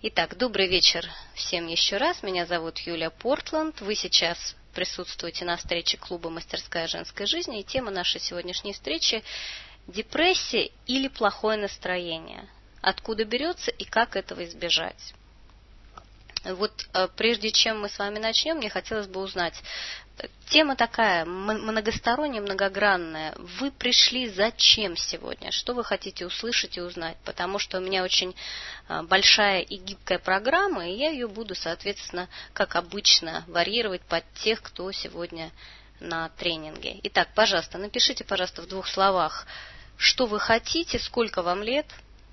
Итак, добрый вечер всем еще раз. Меня зовут Юлия Портланд. Вы сейчас присутствуете на встрече клуба «Мастерская женской жизни». И тема нашей сегодняшней встречи – депрессия или плохое настроение. Откуда берется и как этого избежать. Вот прежде чем мы с вами начнем, мне хотелось бы узнать. Тема такая, многосторонняя, многогранная. Вы пришли зачем сегодня? Что вы хотите услышать и узнать? Потому что у меня очень большая и гибкая программа, и я ее буду, соответственно, как обычно, варьировать под тех, кто сегодня на тренинге. Итак, пожалуйста, напишите, пожалуйста, в 2 словах, что вы хотите, сколько вам лет,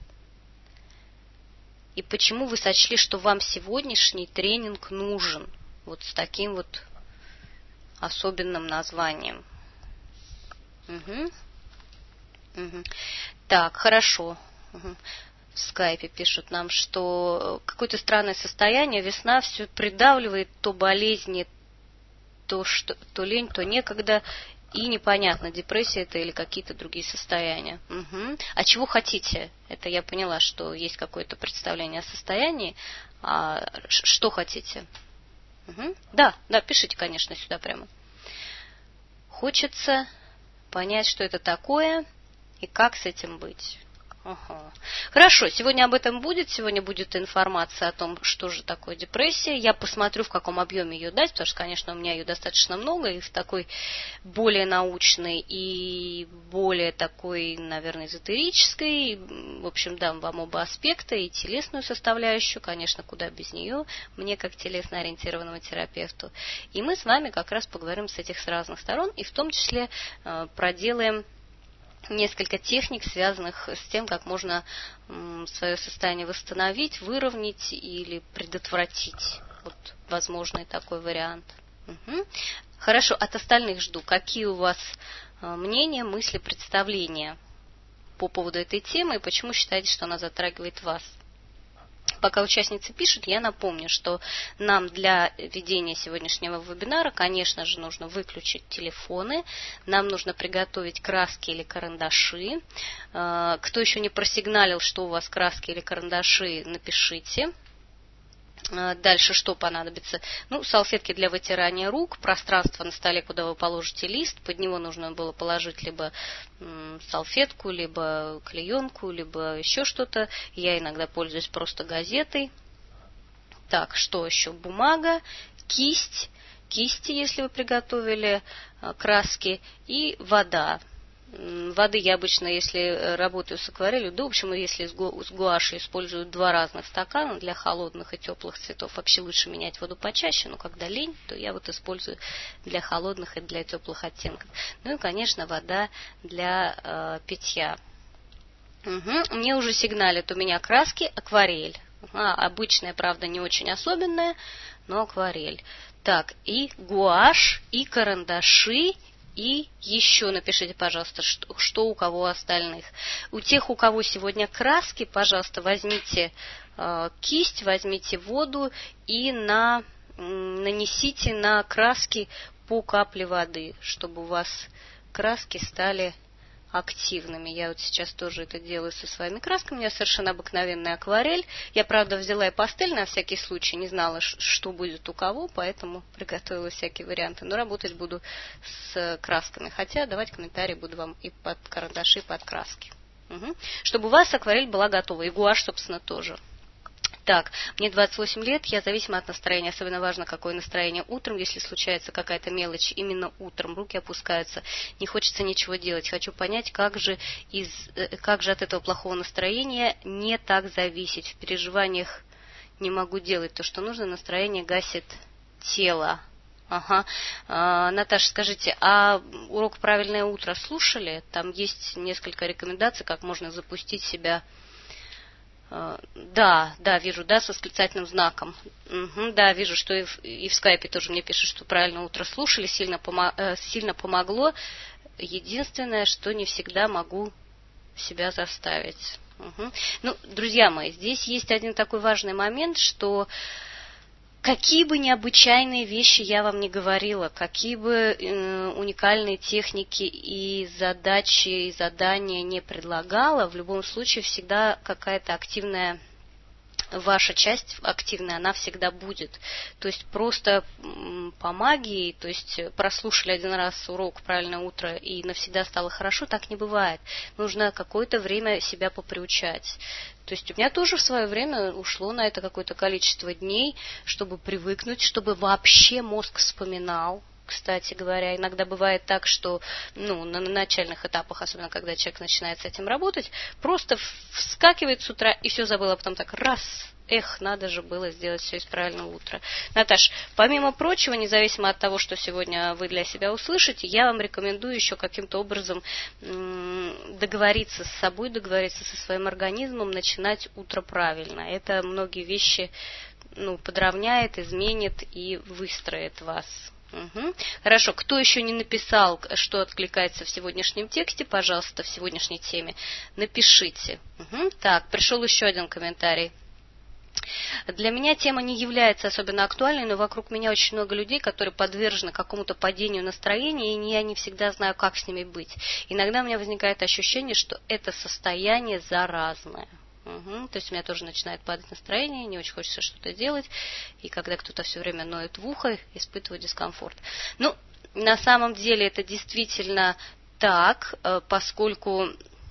и почему вы сочли, что вам сегодняшний тренинг нужен. Вот с таким вот особенным названием. Так, хорошо. В скайпе пишут нам, что какое-то странное состояние, весна все придавливает, то болезни, то лень, то некогда, и непонятно, депрессия это или какие-то другие состояния. А чего хотите? Это я поняла, что есть какое-то представление о состоянии. А что хотите? Да, пишите, конечно, сюда прямо. Хочется понять, что это такое и как с этим быть. Хорошо, сегодня об этом будет. Сегодня будет информация о том, что же такое депрессия. Я посмотрю, в каком объеме ее дать, потому что, конечно, у меня ее достаточно много, и в такой более научной и более такой, наверное, эзотерической. В общем, дам вам оба аспекта, и телесную составляющую, конечно, куда без нее, мне как телесно-ориентированному терапевту. И мы с вами как раз поговорим с этих с разных сторон, и в том числе проделаем несколько техник, связанных с тем, как можно свое состояние восстановить, выровнять или предотвратить. Вот возможный такой вариант. Хорошо, от остальных жду. Какие у вас мнения, мысли, представления по поводу этой темы и почему считаете, что она затрагивает вас? Пока участницы пишут, я напомню, что нам для ведения сегодняшнего вебинара, конечно же, нужно выключить телефоны, нам нужно приготовить краски или карандаши. Кто еще не просигналил, что у вас краски или карандаши, напишите. Дальше что понадобится? Салфетки для вытирания рук, пространство на столе, куда вы положите лист, под него нужно было положить либо салфетку, либо клеенку, либо еще что-то. Я иногда пользуюсь просто газетой. Так, что еще? Бумага, кисти, если вы приготовили краски, и вода. Воды я обычно, если работаю с акварелью, в общем, если с гуашью использую 2 разных стакана для холодных и теплых цветов. Вообще лучше менять воду почаще, но когда лень, то я использую для холодных и для теплых оттенков. И, конечно, вода для питья. Мне уже сигналят, у меня краски акварель. Обычная, правда, не очень особенная, но акварель. Так, и гуашь, и карандаши, и еще напишите, пожалуйста, что у кого остальных. У тех, у кого сегодня краски, пожалуйста, возьмите кисть, возьмите воду и нанесите на краски по капле воды, чтобы у вас краски стали активными. Я вот сейчас тоже это делаю со своими красками. У меня совершенно обыкновенная акварель. Я, правда, взяла и пастель на всякий случай. Не знала, что будет у кого, поэтому приготовила всякие варианты. Но работать буду с красками. Хотя давать комментарии буду вам и под карандаши, и под краски. Чтобы у вас акварель была готова. И гуашь, собственно, тоже. Так, мне 28 лет, я зависима от настроения. Особенно важно, какое настроение утром. Если случается какая-то мелочь, именно утром руки опускаются, не хочется ничего делать. Хочу понять, как же от этого плохого настроения не так зависеть. В переживаниях не могу делать то, что нужно, настроение гасит тело. Наташа, скажите, а урок «Правильное утро» слушали? Там есть несколько рекомендаций, как можно запустить себя. Да, вижу, с восклицательным знаком. Да, вижу, что и в скайпе тоже мне пишут, что правильно утро слушали, сильно помогло. Единственное, что не всегда могу себя заставить. Друзья мои, здесь есть один такой важный момент, что какие бы необычайные вещи я вам не говорила, какие бы уникальные техники и задачи, и задания не предлагала, в любом случае всегда какая-то активная ваша часть активная, она всегда будет. То есть просто по магии, то есть прослушали один раз урок «Правильное утро» и навсегда стало хорошо, так не бывает. Нужно какое-то время себя поприучать. То есть у меня тоже в свое время ушло на это какое-то количество дней, чтобы привыкнуть, чтобы вообще мозг вспоминал. Кстати говоря, иногда бывает так, что на начальных этапах, особенно когда человек начинает с этим работать, просто вскакивает с утра и все забыл, а потом так раз, надо же было сделать все из правильного утра. Наташ, помимо прочего, независимо от того, что сегодня вы для себя услышите, я вам рекомендую еще каким-то образом договориться с собой, договориться со своим организмом, начинать утро правильно. Это многие вещи подровняет, изменит и выстроит вас. Угу. Хорошо, кто еще не написал, что откликается в сегодняшнем тексте, пожалуйста, в сегодняшней теме, напишите. Угу. Так, пришел еще один комментарий. Для меня тема не является особенно актуальной, но вокруг меня очень много людей, которые подвержены какому-то падению настроения, и я не всегда знаю, как с ними быть. Иногда у меня возникает ощущение, что это состояние заразное. Угу. То есть у меня тоже начинает падать настроение, не очень хочется что-то делать, и когда кто-то все время ноет в ухо, испытываю дискомфорт. На самом деле это действительно так, поскольку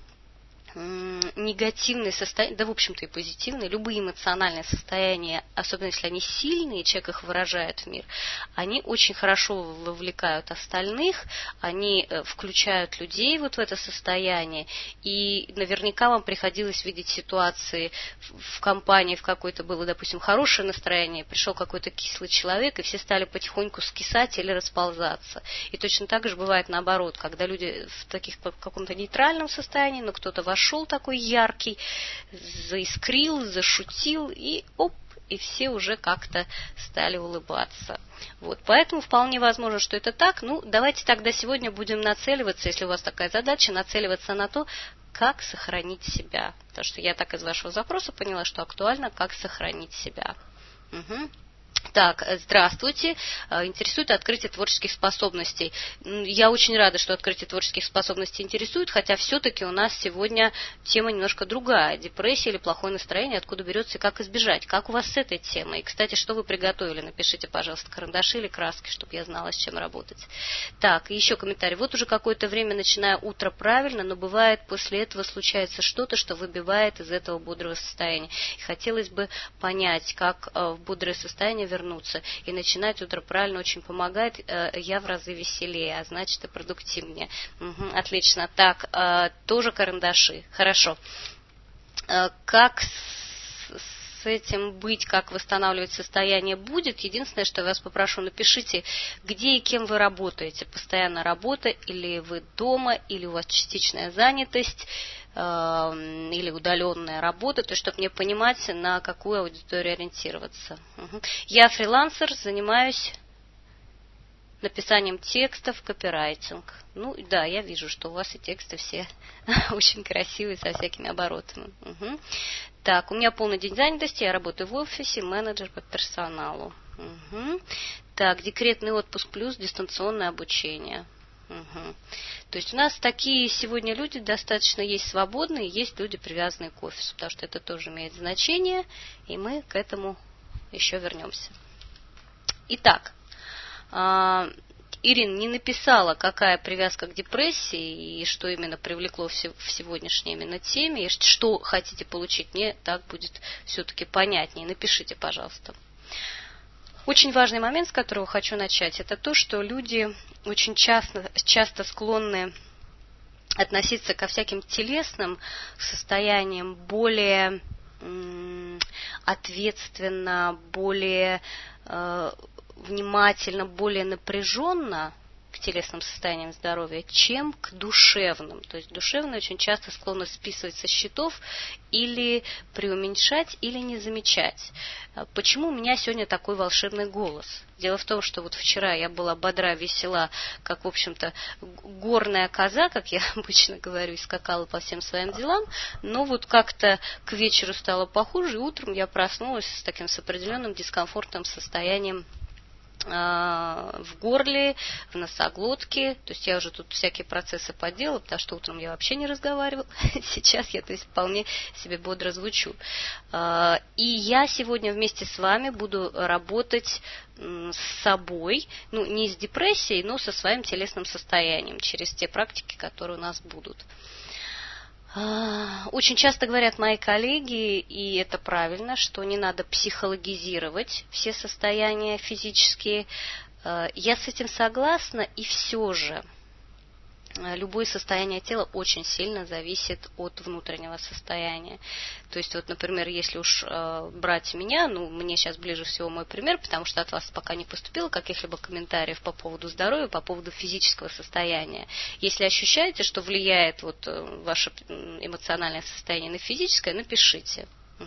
негативные состояния, да, в общем-то, и позитивные, любые эмоциональные состояния, особенно если они сильные, человек их выражает в мир, они очень хорошо вовлекают остальных, они включают людей вот в это состояние, и наверняка вам приходилось видеть ситуации в компании, в какой-то было, допустим, хорошее настроение, пришел какой-то кислый человек, и все стали потихоньку скисать или расползаться. И точно так же бывает наоборот, когда люди в каком-то нейтральном состоянии, но кто-то вошел такой яркий, заискрил, зашутил, и все уже как-то стали улыбаться. Вот, поэтому вполне возможно, что это так. Давайте тогда сегодня будем нацеливаться, если у вас такая задача, нацеливаться на то, как сохранить себя. Потому что я так из вашего запроса поняла, что актуально, как сохранить себя. Угу. Так, здравствуйте. Интересует открытие творческих способностей. Я очень рада, что открытие творческих способностей интересует, хотя все-таки у нас сегодня тема немножко другая. Депрессия или плохое настроение, откуда берется и как избежать. Как у вас с этой темой? И, кстати, что вы приготовили? Напишите, пожалуйста, карандаши или краски, чтобы я знала, с чем работать. Так, еще комментарий. Вот уже какое-то время начинаю утро правильно, но бывает после этого случается что-то, что выбивает из этого бодрого состояния. И хотелось бы понять, как в бодрое состояние вернуться и начинать утро правильно очень помогает. Я в разы веселее, а значит и продуктивнее. Угу, отлично. Так, тоже карандаши. Хорошо. Как с этим быть, как восстанавливать состояние будет. Единственное, что я вас попрошу, напишите, где и кем вы работаете. Постоянно работа, или вы дома, или у вас частичная занятость, или удаленная работа, то есть, чтобы мне понимать, на какую аудиторию ориентироваться. Угу. Я фрилансер, занимаюсь написанием текстов, копирайтинг. Да, я вижу, что у вас и тексты все очень красивые, со всякими оборотами. Угу. Так, у меня полный день занятости, я работаю в офисе, менеджер по персоналу. Угу. Так, декретный отпуск плюс дистанционное обучение. Угу. То есть у нас такие сегодня люди достаточно есть свободные, есть люди, привязанные к офису, потому что это тоже имеет значение, и мы к этому еще вернемся. Итак, Ирина не написала, какая привязка к депрессии и что именно привлекло в сегодняшней именно теме, и что хотите получить, мне так будет все-таки понятнее. Напишите, пожалуйста. Очень важный момент, с которого хочу начать, это то, что люди очень часто склонны относиться ко всяким телесным состояниям более ответственно, более внимательно, более напряженно к телесным состояниям здоровья, чем к душевным. То есть душевные очень часто склонны списывать со счетов или преуменьшать, или не замечать. Почему у меня сегодня такой волшебный голос? Дело в том, что вот вчера я была бодра, весела, как, в общем-то, горная коза, как я обычно говорю, и скакала по всем своим делам, но вот как-то к вечеру стало похуже, и утром я проснулась с таким с определенным дискомфортным состоянием в горле, в носоглотке. То есть я уже тут всякие процессы поделала, потому что утром я вообще не разговаривала. Сейчас я, то есть, вполне себе бодро звучу. И я сегодня вместе с вами буду работать с собой, ну, не с депрессией, но со своим телесным состоянием, через те практики, которые у нас будут. Очень часто говорят мои коллеги, и это правильно, что не надо психологизировать все состояния физические. Я с этим согласна, и все же любое состояние тела очень сильно зависит от внутреннего состояния. То есть, вот, например, если уж брать меня, ну, мне сейчас ближе всего мой пример, потому что от вас пока не поступило каких-либо комментариев по поводу здоровья, по поводу физического состояния. Если ощущаете, что влияет вот ваше эмоциональное состояние на физическое, напишите.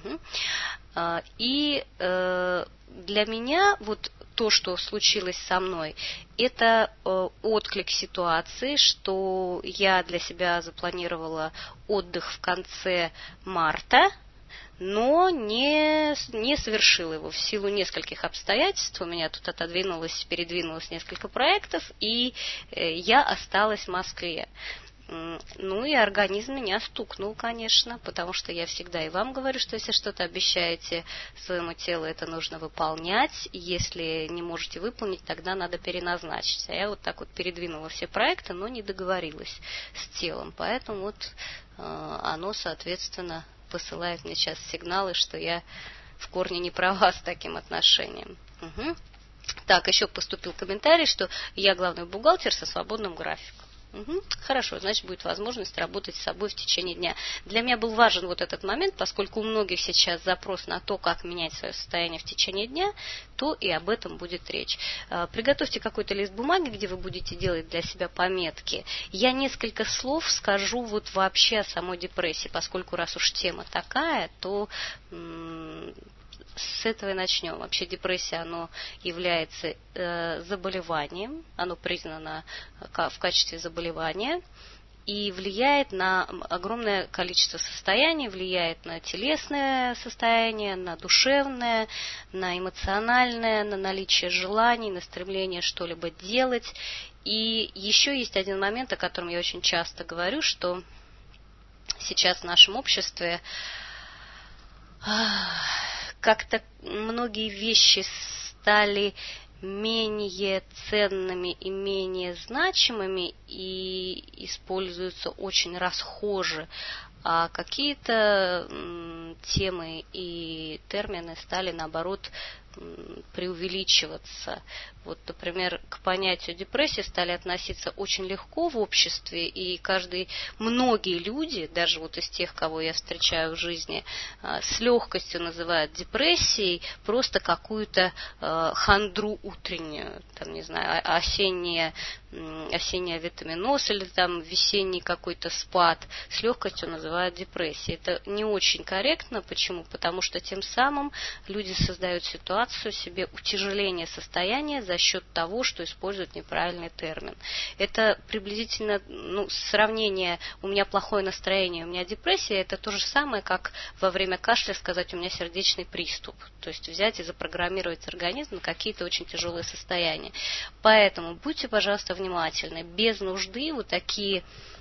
И для меня вот то, что случилось со мной, это отклик ситуации, что я для себя запланировала отдых в конце марта, но не совершила его в силу нескольких обстоятельств. У меня тут передвинулось несколько проектов, и я осталась в Москве. Ну и организм меня стукнул, конечно, потому что я всегда и вам говорю, что если что-то обещаете своему телу, это нужно выполнять. И если не можете выполнить, тогда надо переназначить. А я вот так вот передвинула все проекты, но не договорилась с телом. Поэтому вот оно, соответственно, посылает мне сейчас сигналы, что я в корне не права с таким отношением. Так, еще поступил комментарий, что я главный бухгалтер со свободным графиком. Хорошо, значит, будет возможность работать с собой в течение дня. Для меня был важен вот этот момент, поскольку у многих сейчас запрос на то, как менять свое состояние в течение дня, то и об этом будет речь. Приготовьте какой-то лист бумаги, где вы будете делать для себя пометки. Я несколько слов скажу вот вообще о самой депрессии, поскольку раз уж тема такая, то с этого и начнем. Вообще депрессия, оно является заболеванием, оно признано в качестве заболевания и влияет на огромное количество состояний, влияет на телесное состояние, на душевное, на эмоциональное, на наличие желаний, на стремление что-либо делать. И еще есть один момент, о котором я очень часто говорю, что сейчас в нашем обществе как-то многие вещи стали менее ценными и менее значимыми и используются очень расхоже, а какие-то темы и термины стали, наоборот, преувеличиваться. Вот, например, к понятию депрессии стали относиться очень легко в обществе, и многие люди, даже вот из тех, кого я встречаю в жизни, с легкостью называют депрессией просто какую-то хандру утреннюю, там, не знаю, осенний авитаминоз или там весенний какой-то спад, с легкостью называют депрессией. Это не очень корректно. Почему? Потому что тем самым люди создают ситуацию себе утяжеления состояния за счет того, что используют неправильный термин. Это приблизительно, сравнение «у меня плохое настроение, у меня депрессия» это то же самое, как во время кашля сказать «у меня сердечный приступ». То есть взять и запрограммировать организм на какие-то очень тяжелые состояния. Поэтому будьте, пожалуйста, внимательны. Без нужды вот такие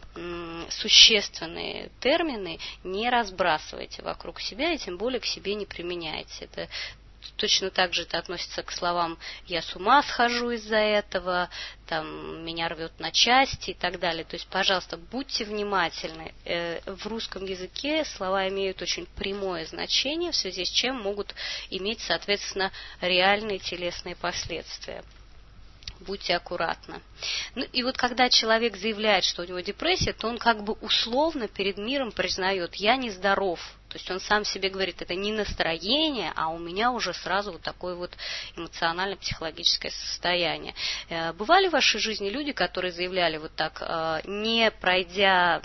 существенные термины не разбрасывайте вокруг себя и тем более к себе не применяйте. Это точно так же это относится к словам «я с ума схожу из-за этого», там, «меня рвет на части» и так далее. То есть, пожалуйста, будьте внимательны. В русском языке слова имеют очень прямое значение, в связи с чем могут иметь, соответственно, реальные телесные последствия. Будьте аккуратны. И вот когда человек заявляет, что у него депрессия, то он как бы условно перед миром признает: я нездоров. То есть он сам себе говорит: это не настроение, а у меня уже сразу вот такое вот эмоционально-психологическое состояние. Бывали в вашей жизни люди, которые заявляли вот так, не пройдя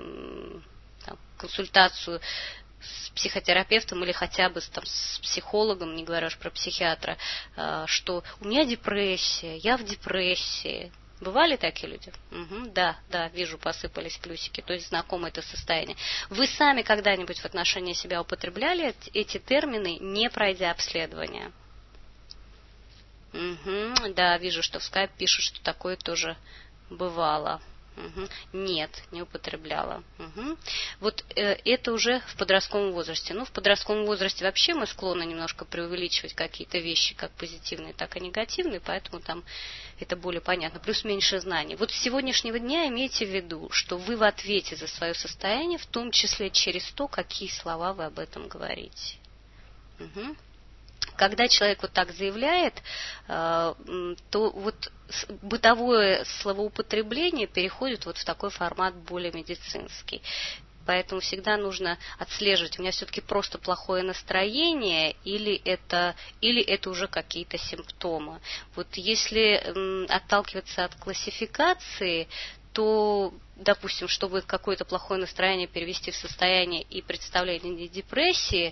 консультацию с психотерапевтом или хотя бы с психологом, не говоря уж про психиатра, что у меня депрессия, я в депрессии. Бывали такие люди? Да, вижу, посыпались плюсики, то есть знакомо это состояние. Вы сами когда-нибудь в отношении себя употребляли эти термины, не пройдя обследование? Угу, да, вижу, что в скайп пишут, что такое тоже бывало. Угу. Нет, не употребляла. Угу. Вот это уже в подростковом возрасте. Ну, в подростковом возрасте вообще мы склонны немножко преувеличивать какие-то вещи, как позитивные, так и негативные, поэтому там это более понятно. Плюс меньше знаний. Вот с сегодняшнего дня имейте в виду, что вы в ответе за свое состояние, в том числе через то, какие слова вы об этом говорите. Угу. Когда человек вот так заявляет, то вот бытовое словоупотребление переходит вот в такой формат более медицинский. Поэтому всегда нужно отслеживать, у меня все-таки просто плохое настроение или это уже какие-то симптомы. Вот если отталкиваться от классификации, то, допустим, чтобы какое-то плохое настроение перевести в состояние и представление депрессии,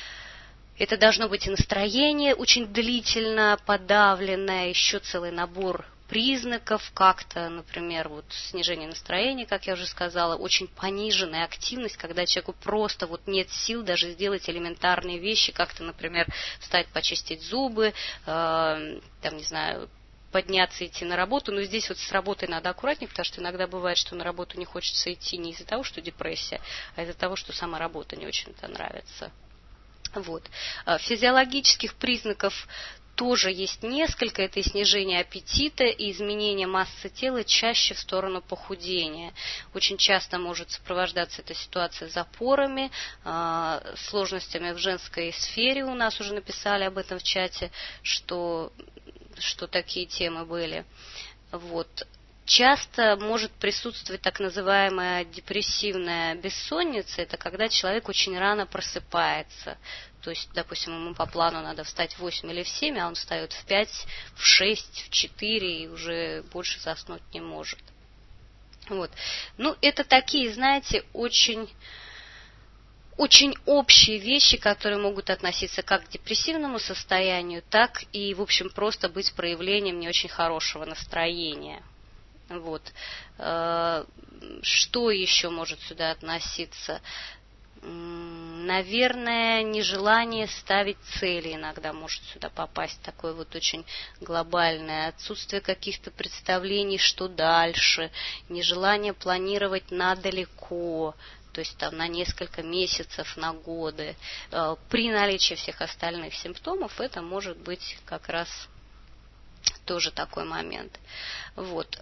это должно быть и настроение очень длительно подавленное, еще целый набор признаков, как-то, например, вот снижение настроения, как я уже сказала, очень пониженная активность, когда человеку просто вот нет сил даже сделать элементарные вещи, как-то, например, встать, почистить зубы, там, не знаю, подняться, идти на работу, но здесь вот с работой надо аккуратнее, потому что иногда бывает, что на работу не хочется идти не из-за того, что депрессия, а из-за того, что сама работа не очень-то нравится. Вот. Физиологических признаков тоже есть несколько. Это и снижение аппетита, и изменение массы тела чаще в сторону похудения. Очень часто может сопровождаться эта ситуация запорами, сложностями в женской сфере. У нас уже написали об этом в чате, что такие темы были. Вот. Часто может присутствовать так называемая депрессивная бессонница. Это когда человек очень рано просыпается. То есть, допустим, ему по плану надо встать в 8 или в 7, а он встает в 5, в 6, в 4 и уже больше заснуть не может. Вот. Ну, это такие, знаете, очень общие вещи, которые могут относиться как к депрессивному состоянию, так и, в общем, просто быть проявлением не очень хорошего настроения. Вот. Что еще может сюда относиться? Наверное, нежелание ставить цели иногда может сюда попасть. Такое вот очень глобальное. Отсутствие каких-то представлений, что дальше. Нежелание планировать на далеко. То есть там на несколько месяцев, на годы. При наличии всех остальных симптомов это может быть как раз тоже такой момент. Вот.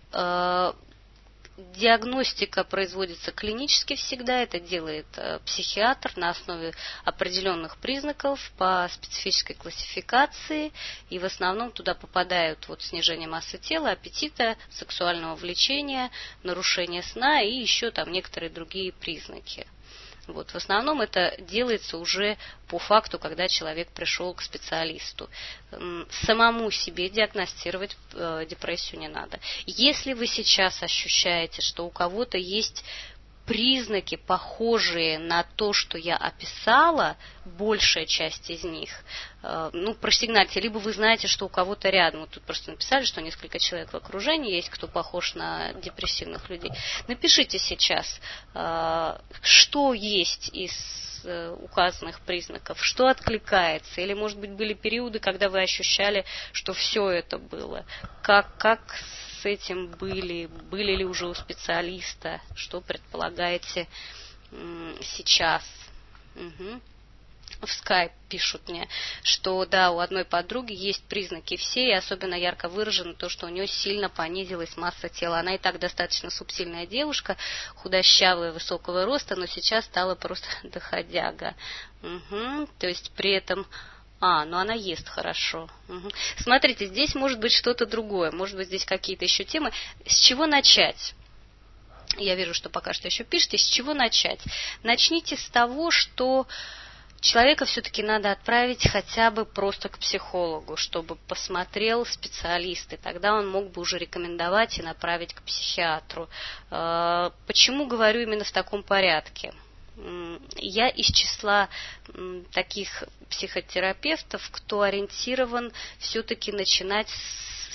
Диагностика производится клинически всегда, это делает психиатр на основе определенных признаков по специфической классификации, и в основном туда попадают вот снижение массы тела, аппетита, сексуального влечения, нарушение сна и еще там некоторые другие признаки. Вот. В основном это делается уже по факту, когда человек пришел к специалисту. Самому себе диагностировать депрессию не надо. Если вы сейчас ощущаете, что у кого-то есть признаки, похожие на то, что я описала, большая часть из них, просигнальте, либо вы знаете, что у кого-то рядом, вот тут просто написали, что несколько человек в окружении есть, кто похож на депрессивных людей. Напишите сейчас, что есть из указанных признаков, что откликается, или, может быть, были периоды, когда вы ощущали, что все это было, как с этим были ли уже у специалиста, что предполагаете сейчас. Угу. В скайп пишут мне, что да, у одной подруги есть признаки все, и особенно ярко выражено то, что у нее сильно понизилась масса тела. Она и так достаточно субтильная девушка, худощавая, высокого роста, но сейчас стала просто доходяга. Угу. То есть при этом... но она ест хорошо. Угу. Смотрите, здесь может быть что-то другое, может быть здесь какие-то еще темы. С чего начать? Я вижу, что пока что еще пишете. С чего начать? Начните с того, что человека все-таки надо отправить хотя бы просто к психологу, чтобы посмотрел специалист, и тогда он мог бы уже рекомендовать и направить к психиатру. Почему говорю именно в таком порядке? Я из числа таких психотерапевтов, кто ориентирован все-таки начинать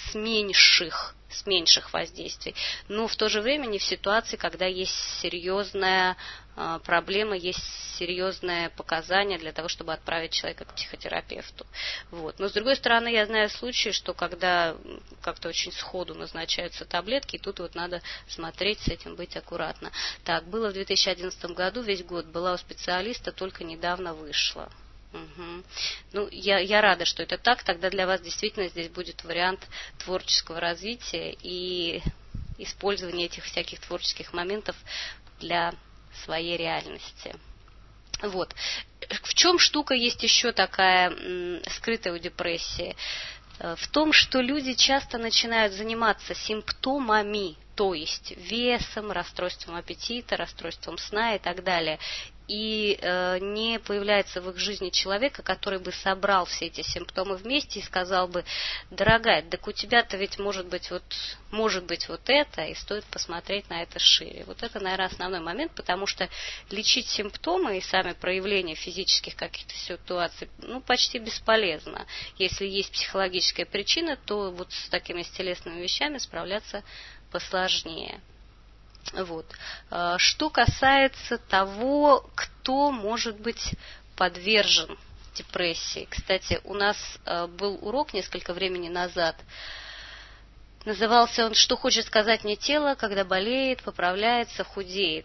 с меньших воздействий, но в то же время не в ситуации, когда есть серьезная проблема, есть серьезное показание для того, чтобы отправить человека к психотерапевту. Вот. Но с другой стороны, я знаю случаи, что когда как-то очень сходу назначаются таблетки, и тут вот надо смотреть, с этим быть аккуратно. Так, было в 2011 году, весь год была у специалиста, только недавно вышла. Угу. Ну, я рада, что это так. Тогда для вас действительно здесь будет вариант творческого развития и использования этих всяких творческих моментов для своей реальности. Вот. В чем штука есть еще такая скрытая у депрессии? В том, что люди часто начинают заниматься симптомами, то есть весом, расстройством аппетита, расстройством сна и так далее. И не появляется в их жизни человека, который бы собрал все эти симптомы вместе и сказал бы: дорогая, так у тебя-то ведь может быть вот это, и стоит посмотреть на это шире. Вот это, наверное, основной момент, потому что лечить симптомы и сами проявления физических каких-то ситуаций, почти бесполезно. Если есть психологическая причина, то вот с такими телесными вещами справляться посложнее. Вот. Что касается того, кто может быть подвержен депрессии. Кстати, у нас был урок несколько времени назад. Назывался он «Что хочет сказать мне тело, когда болеет, поправляется, худеет».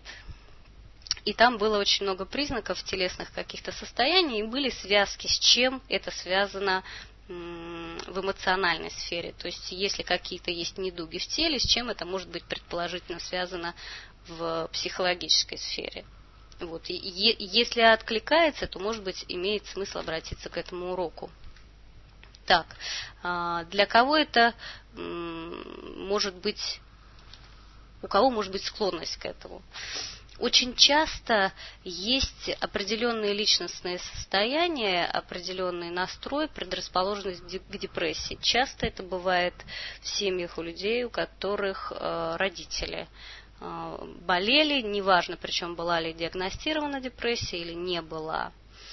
И там было очень много признаков телесных каких-то состояний, и были связки, с чем это связано в эмоциональной сфере. То есть, если какие-то есть недуги в теле, с чем это может быть предположительно связано в психологической сфере. Вот. И если откликается, то, может быть, имеет смысл обратиться к этому уроку. Так, для кого это может быть, у кого может быть склонность к этому? Очень часто есть определенные личностные состояния, определенный настрой, предрасположенность к депрессии. Часто это бывает в семьях у людей, у которых родители болели, неважно, причем была ли диагностирована депрессия или не была.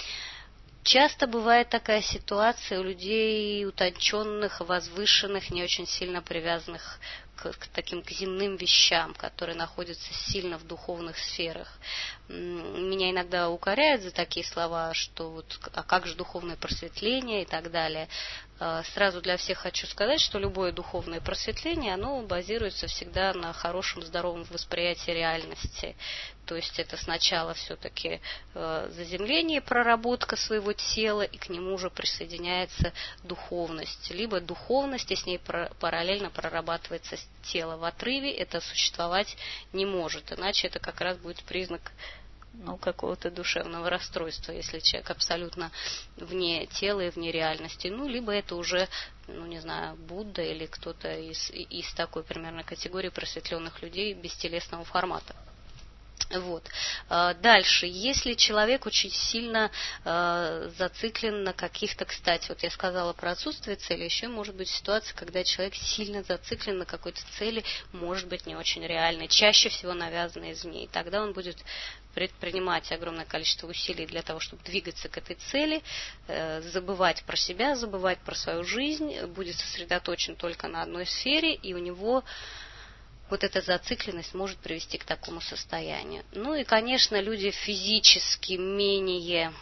Часто бывает такая ситуация у людей утонченных, возвышенных, не очень сильно привязанных к таким к земным вещам, которые находятся сильно в духовных сферах. Меня иногда укоряют за такие слова, что вот, а как же духовное просветление и так далее. Сразу для всех хочу сказать, что любое духовное просветление, оно базируется всегда на хорошем, здоровом восприятии реальности. То есть это сначала все-таки заземление, проработка своего тела, и к нему уже присоединяется духовность. Либо духовность, и с ней параллельно прорабатывается тело. В отрыве это существовать не может, иначе это как раз будет признак какого-то душевного расстройства, если человек абсолютно вне тела и вне реальности. Либо это уже, Будда или кто-то из такой примерно категории просветленных людей бестелесного формата. Вот. Дальше, если человек очень сильно зациклен на каких-то, кстати, вот я сказала про отсутствие цели, еще может быть ситуация, когда человек сильно зациклен на какой-то цели, может быть не очень реальной, чаще всего навязанной извне, и тогда он будет предпринимать огромное количество усилий для того, чтобы двигаться к этой цели, забывать про себя, забывать про свою жизнь, будет сосредоточен только на одной сфере, и у него вот эта зацикленность может привести к такому состоянию. И, конечно, люди физически менее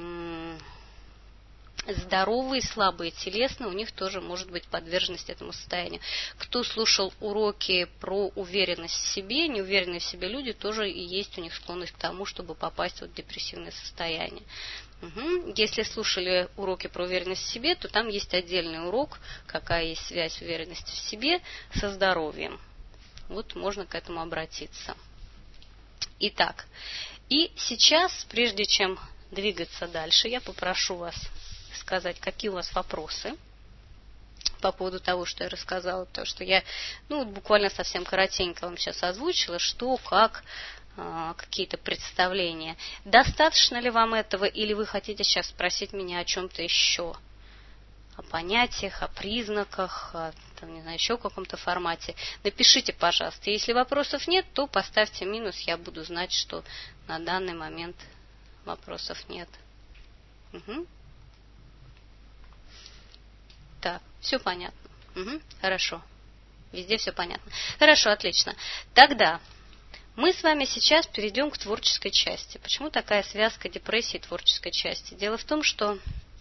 здоровые, слабые телесно, у них тоже может быть подверженность этому состоянию. Кто слушал уроки про уверенность в себе, неуверенные в себе люди, тоже и есть у них склонность к тому, чтобы попасть в депрессивное состояние. Если слушали уроки про уверенность в себе, то там есть отдельный урок, какая есть связь уверенности в себе со здоровьем. Вот можно к этому обратиться. Итак, и сейчас, прежде чем двигаться дальше, я попрошу вас сказать, какие у вас вопросы по поводу того, что я рассказала, потому что я буквально совсем коротенько вам сейчас озвучила, что, как, какие-то представления. Достаточно ли вам этого, или вы хотите сейчас спросить меня о чем-то еще? О понятиях, о признаках, еще в каком-то формате. Напишите, пожалуйста. Если вопросов нет, то поставьте минус, я буду знать, что на данный момент вопросов нет. Так, все понятно. Угу, хорошо. Везде все понятно. Хорошо, отлично. Тогда мы с вами сейчас перейдем к творческой части. Почему такая связка депрессии и творческой части? Дело в том, что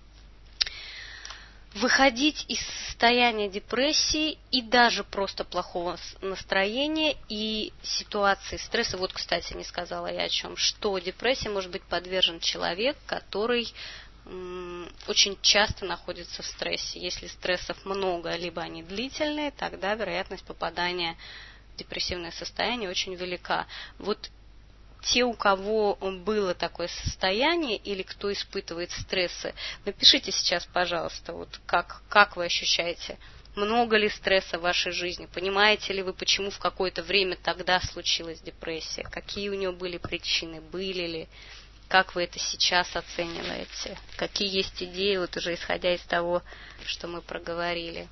выходить из состояния депрессии и даже просто плохого настроения и ситуации стресса. Вот, кстати, не сказала я о чем. Что депрессии может быть подвержен человек, который очень часто находится в стрессе. Если стрессов много, либо они длительные, тогда вероятность попадания в депрессивное состояние очень велика. Вот те, у кого было такое состояние или кто испытывает стрессы, напишите сейчас, пожалуйста, вот как вы ощущаете, много ли стресса в вашей жизни, понимаете ли вы, почему в какое-то время тогда случилась депрессия, какие у нее были причины, были ли, как вы это сейчас оцениваете, какие есть идеи, вот уже исходя из того, что мы проговорили.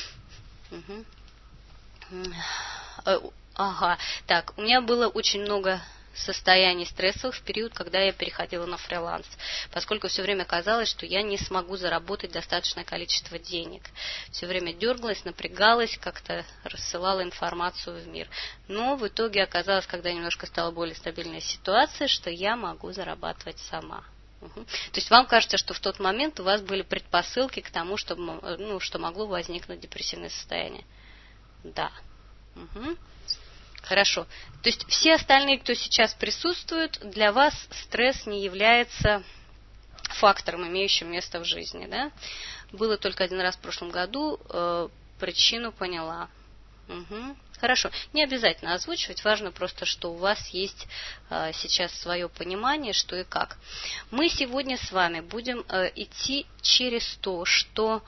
Ага, так, у меня было очень много состояний стрессовых в период, когда я переходила на фриланс, поскольку все время казалось, что я не смогу заработать достаточное количество денег. Все время дергалась, напрягалась, как-то рассылала информацию в мир. Но в итоге оказалось, когда немножко стала более стабильная ситуация, что я могу зарабатывать сама. То есть вам кажется, что в тот момент у вас были предпосылки к тому, что могло возникнуть депрессивное состояние? Да. Хорошо. То есть все остальные, кто сейчас присутствует, для вас стресс не является фактором, имеющим место в жизни, да? Было только один раз в прошлом году, причину поняла. Хорошо. Не обязательно озвучивать, важно просто, что у вас есть сейчас свое понимание, что и как. Мы сегодня с вами будем идти через то, что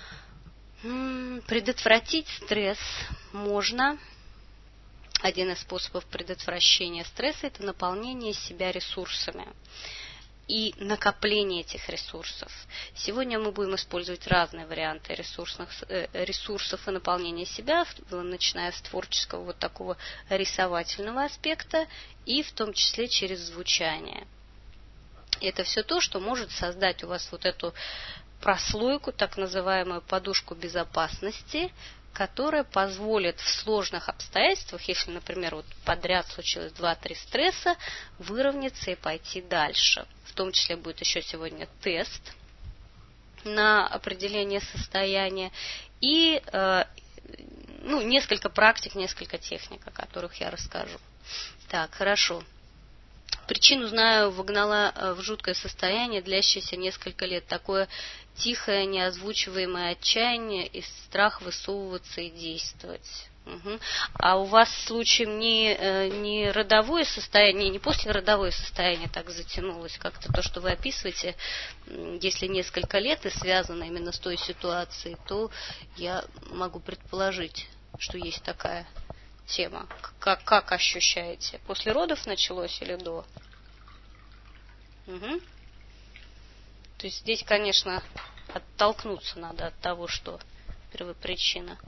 предотвратить стресс можно. Один из способов предотвращения стресса – это наполнение себя ресурсами и накопление этих ресурсов. Сегодня мы будем использовать разные варианты ресурсов и наполнения себя, начиная с творческого вот такого рисовательного аспекта и в том числе через звучание. И это все то, что может создать у вас вот эту прослойку, так называемую подушку безопасности, которая позволит в сложных обстоятельствах, если, например, вот подряд случилось 2-3 стресса, выровняться и пойти дальше. В том числе будет еще сегодня тест на определение состояния и несколько практик, несколько техник, о которых я расскажу. Так, хорошо. Причину знаю, вогнала в жуткое состояние, длящееся несколько лет. Такое тихое, неозвучиваемое отчаяние и страх высовываться и действовать. А у вас случаем не родовое состояние, не послеродовое состояние так затянулось, как-то то, что вы описываете, если несколько лет и связано именно с той ситуацией, то я могу предположить, что есть такая тема. Как ощущаете? После родов началось или до? То есть здесь, конечно, оттолкнуться надо от того, что первопричина.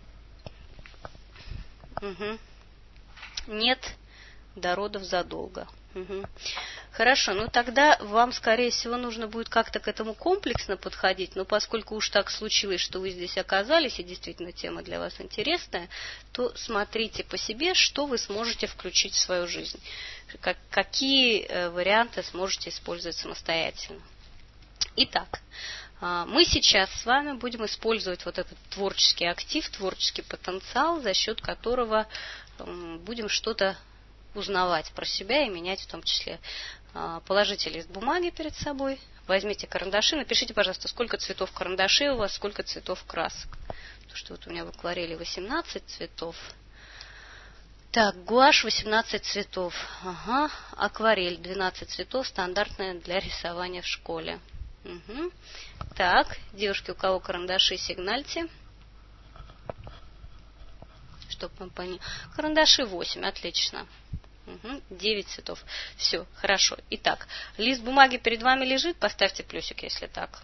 Нет, до родов задолго. Хорошо, тогда вам, скорее всего, нужно будет как-то к этому комплексно подходить, но поскольку уж так случилось, что вы здесь оказались, и действительно тема для вас интересная, то смотрите по себе, что вы сможете включить в свою жизнь, какие варианты сможете использовать самостоятельно. Итак, мы сейчас с вами будем использовать вот этот творческий актив, творческий потенциал, за счет которого будем что-то узнавать про себя и менять в том числе. Положите лист бумаги перед собой, возьмите карандаши, напишите, пожалуйста, сколько цветов карандашей у вас, сколько цветов красок. Потому что вот у меня в акварели 18 цветов. Так, гуашь 18 цветов. Ага, акварель 12 цветов, стандартная для рисования в школе. Так, девушки, у кого карандаши, сигнальте. Чтоб мы поняли. Карандаши 8, отлично. 9 цветов. Все, хорошо. Итак, лист бумаги перед вами лежит, поставьте плюсик, если так.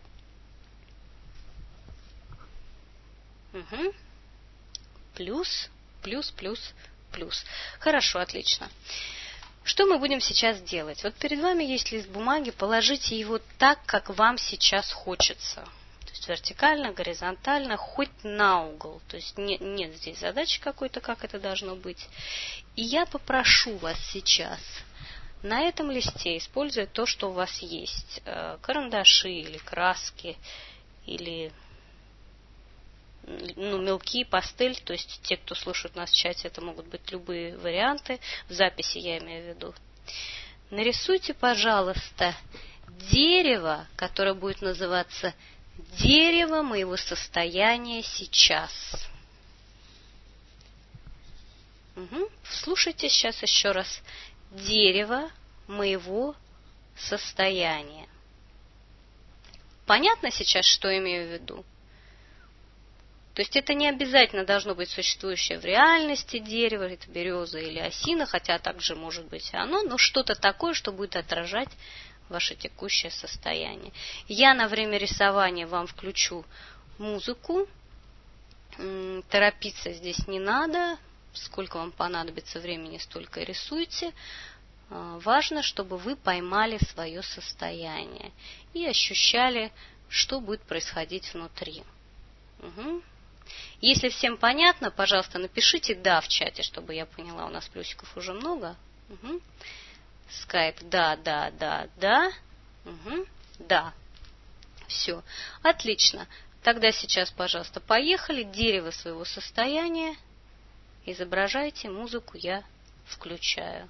Плюс, плюс, плюс, плюс. Хорошо, отлично. Что мы будем сейчас делать? Вот перед вами есть лист бумаги, положите его так, как вам сейчас хочется. То будет вертикально, горизонтально, хоть на угол. То есть нет здесь задачи какой-то, как это должно быть. И я попрошу вас сейчас на этом листе, используя то, что у вас есть, карандаши или краски, или мелки, пастель, то есть те, кто слушает нас в чате, это могут быть любые варианты, в записи я имею в виду. Нарисуйте, пожалуйста, дерево, которое будет называться «Дерево моего состояния сейчас». Слушайте сейчас еще раз. Дерево моего состояния. Понятно сейчас, что имею в виду? То есть это не обязательно должно быть существующее в реальности дерево, это береза или осина, хотя также может быть и оно, но что-то такое, что будет отражать ваше текущее состояние. Я на время рисования вам включу музыку. Торопиться здесь не надо. Сколько вам понадобится времени, столько и рисуйте. Важно, чтобы вы поймали свое состояние и ощущали, что будет происходить внутри. Если всем понятно, пожалуйста, напишите «да» в чате, чтобы я поняла, у нас плюсиков уже много. Скайп, да. Да. Все. Отлично. Тогда сейчас, пожалуйста, поехали. Дерево своего состояния. Изображайте. Музыку я включаю.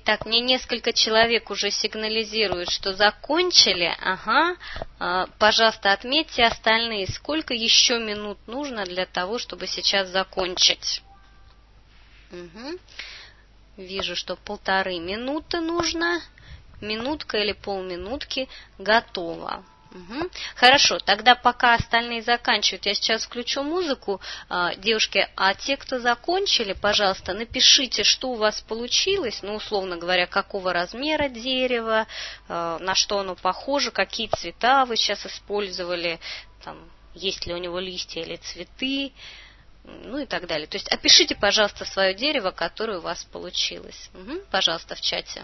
Так, мне несколько человек уже сигнализируют, что закончили. Ага. Пожалуйста, отметьте остальные. Сколько еще минут нужно для того, чтобы сейчас закончить? Угу. Вижу, что 1,5 минуты нужно. Минутка или полминутки. Готово. Угу. Хорошо, тогда пока остальные заканчивают, я сейчас включу музыку. Девушки, а те, кто закончили, пожалуйста, напишите, что у вас получилось, ну, условно говоря, какого размера дерево, на что оно похоже, какие цвета вы сейчас использовали, там, есть ли у него листья или цветы, ну и так далее. То есть опишите, пожалуйста, свое дерево, которое у вас получилось. Угу. Пожалуйста, в чате.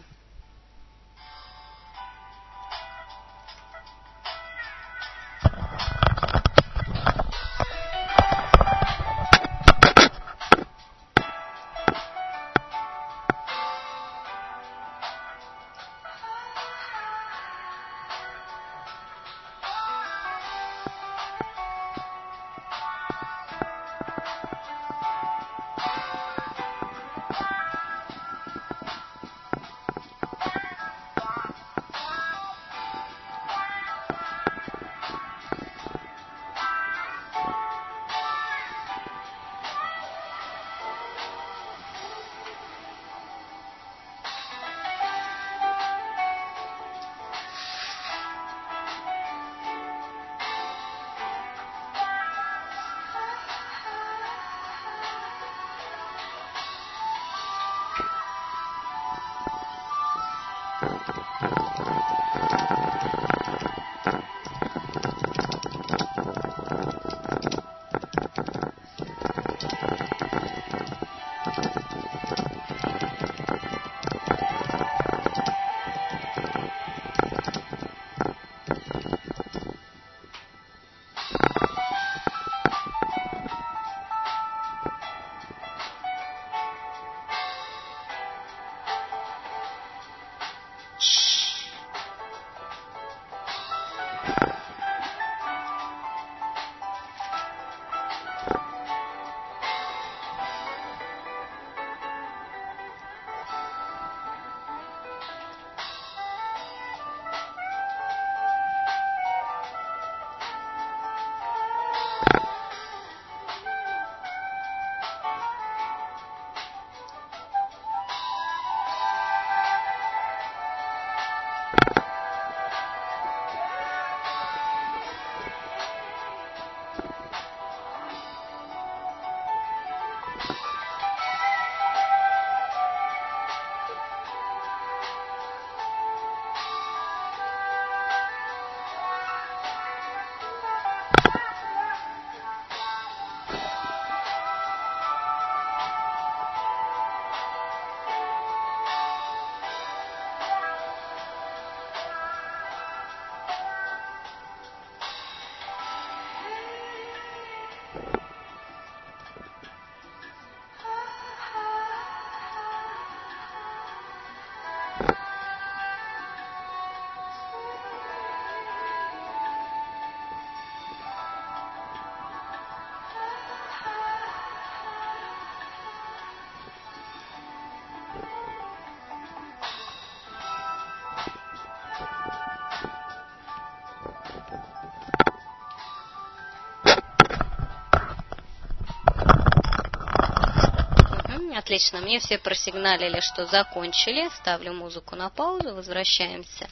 Отлично, мне все просигналили, что закончили. Ставлю музыку на паузу, возвращаемся.